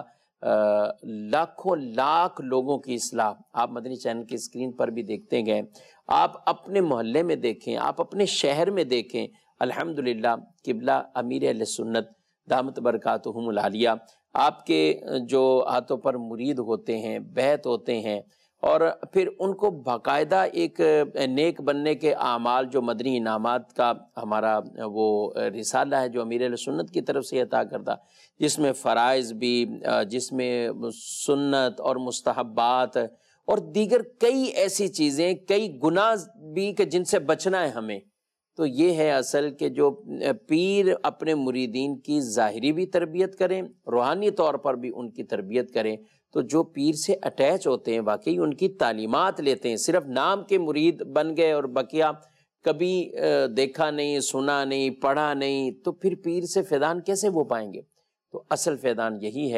S2: لاکھوں لاکھ لوگوں کی اصلاح آپ مدنی چینل کی اسکرین پر بھی دیکھتے گئے، آپ اپنے محلے میں دیکھیں، آپ اپنے شہر میں دیکھیں، الحمدللہ قبلہ امیر اہل سنت دامت برکاتہم العالیہ آپ کے جو ہاتھوں پر مرید ہوتے ہیں، بیعت ہوتے ہیں، اور پھر ان کو باقاعدہ ایک نیک بننے کے اعمال جو مدنی انعامات کا ہمارا وہ رسالہ ہے جو امیر اہل سنت کی طرف سے عطا کردہ، جس میں فرائض بھی، جس میں سنت اور مستحبات اور دیگر کئی ایسی چیزیں، کئی گناہ بھی کہ جن سے بچنا ہے ہمیں، تو یہ ہے اصل کہ جو پیر اپنے مریدین کی ظاہری بھی تربیت کریں، روحانی طور پر بھی ان کی تربیت کریں، تو جو پیر سے اٹیچ ہوتے ہیں واقعی ان کی تعلیمات لیتے ہیں، صرف نام کے مرید بن گئے اور بقیہ کبھی دیکھا نہیں، سنا نہیں، پڑھا نہیں، تو پھر پیر سے فیضان کیسے وہ پائیں گے؟ تو اصل فیضان یہی ہے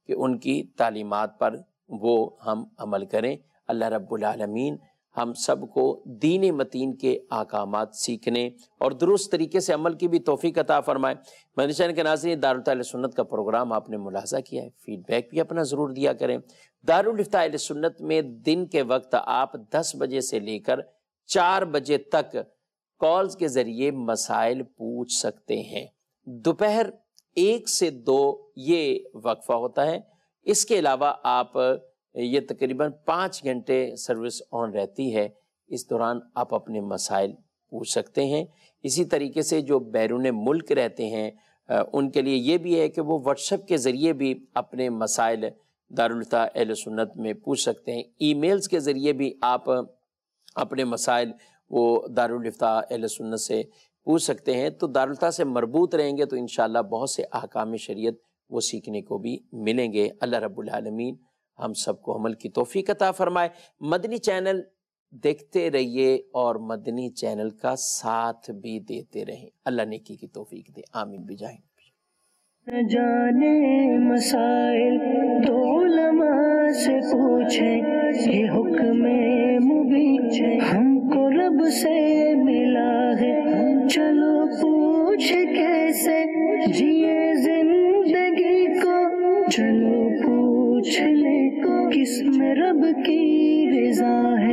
S2: کہ ان کی تعلیمات پر وہ ہم عمل کریں۔ اللہ رب العالمین ہم سب کو دین متین کے احکامات سیکھنے اور درست طریقے سے عمل کی بھی توفیق عطا فرمائے۔ مدنی چینل کے ناظرین، دارالفتہ اہل سنت کا پروگرام آپ نے ملاحظہ کیا ہے، فیڈ بیک بھی اپنا ضرور دیا کریں۔ دارالفتہ اہل سنت میں دن کے وقت آپ 10 بجے سے لے کر 4 بجے تک کالز کے ذریعے مسائل پوچھ سکتے ہیں۔ دوپہر 1 سے 2 یہ وقفہ ہوتا ہے، اس کے علاوہ آپ یہ تقریباً 5 گھنٹے سروس آن رہتی ہے، اس دوران آپ اپنے مسائل پوچھ سکتے ہیں۔ اسی طریقے سے جو بیرون ملک رہتے ہیں ان کے لیے یہ بھی ہے کہ وہ واٹس ایپ کے ذریعے بھی اپنے مسائل دارالفتہ اہل سنت میں پوچھ سکتے ہیں۔ ای میلز کے ذریعے بھی آپ اپنے مسائل وہ دارالفتہ اہل سنت سے پوچھ سکتے ہیں۔ تو دارالفتہ سے مربوط رہیں گے تو انشاءاللہ بہت سے احکام شریعت وہ سیکھنے کو بھی ملیں گے۔ اللہ رب العالمین ہم سب کو عمل کی توفیق عطا فرمائے۔ مدنی چینل دیکھتے رہیے اور مدنی چینل کا ساتھ بھی دیتے رہیں۔ اللہ نیکی کی توفیق دے، آمین بجاہ۔
S1: نہ جانے مسائل تو علماء سے پوچھیں، یہ حکم مبین ہم کو رب سے ملا ہے، چلو پوچھ کیسے جیے زندگی کو، چلو پوچھ لے کس میں رب کی رضا ہے۔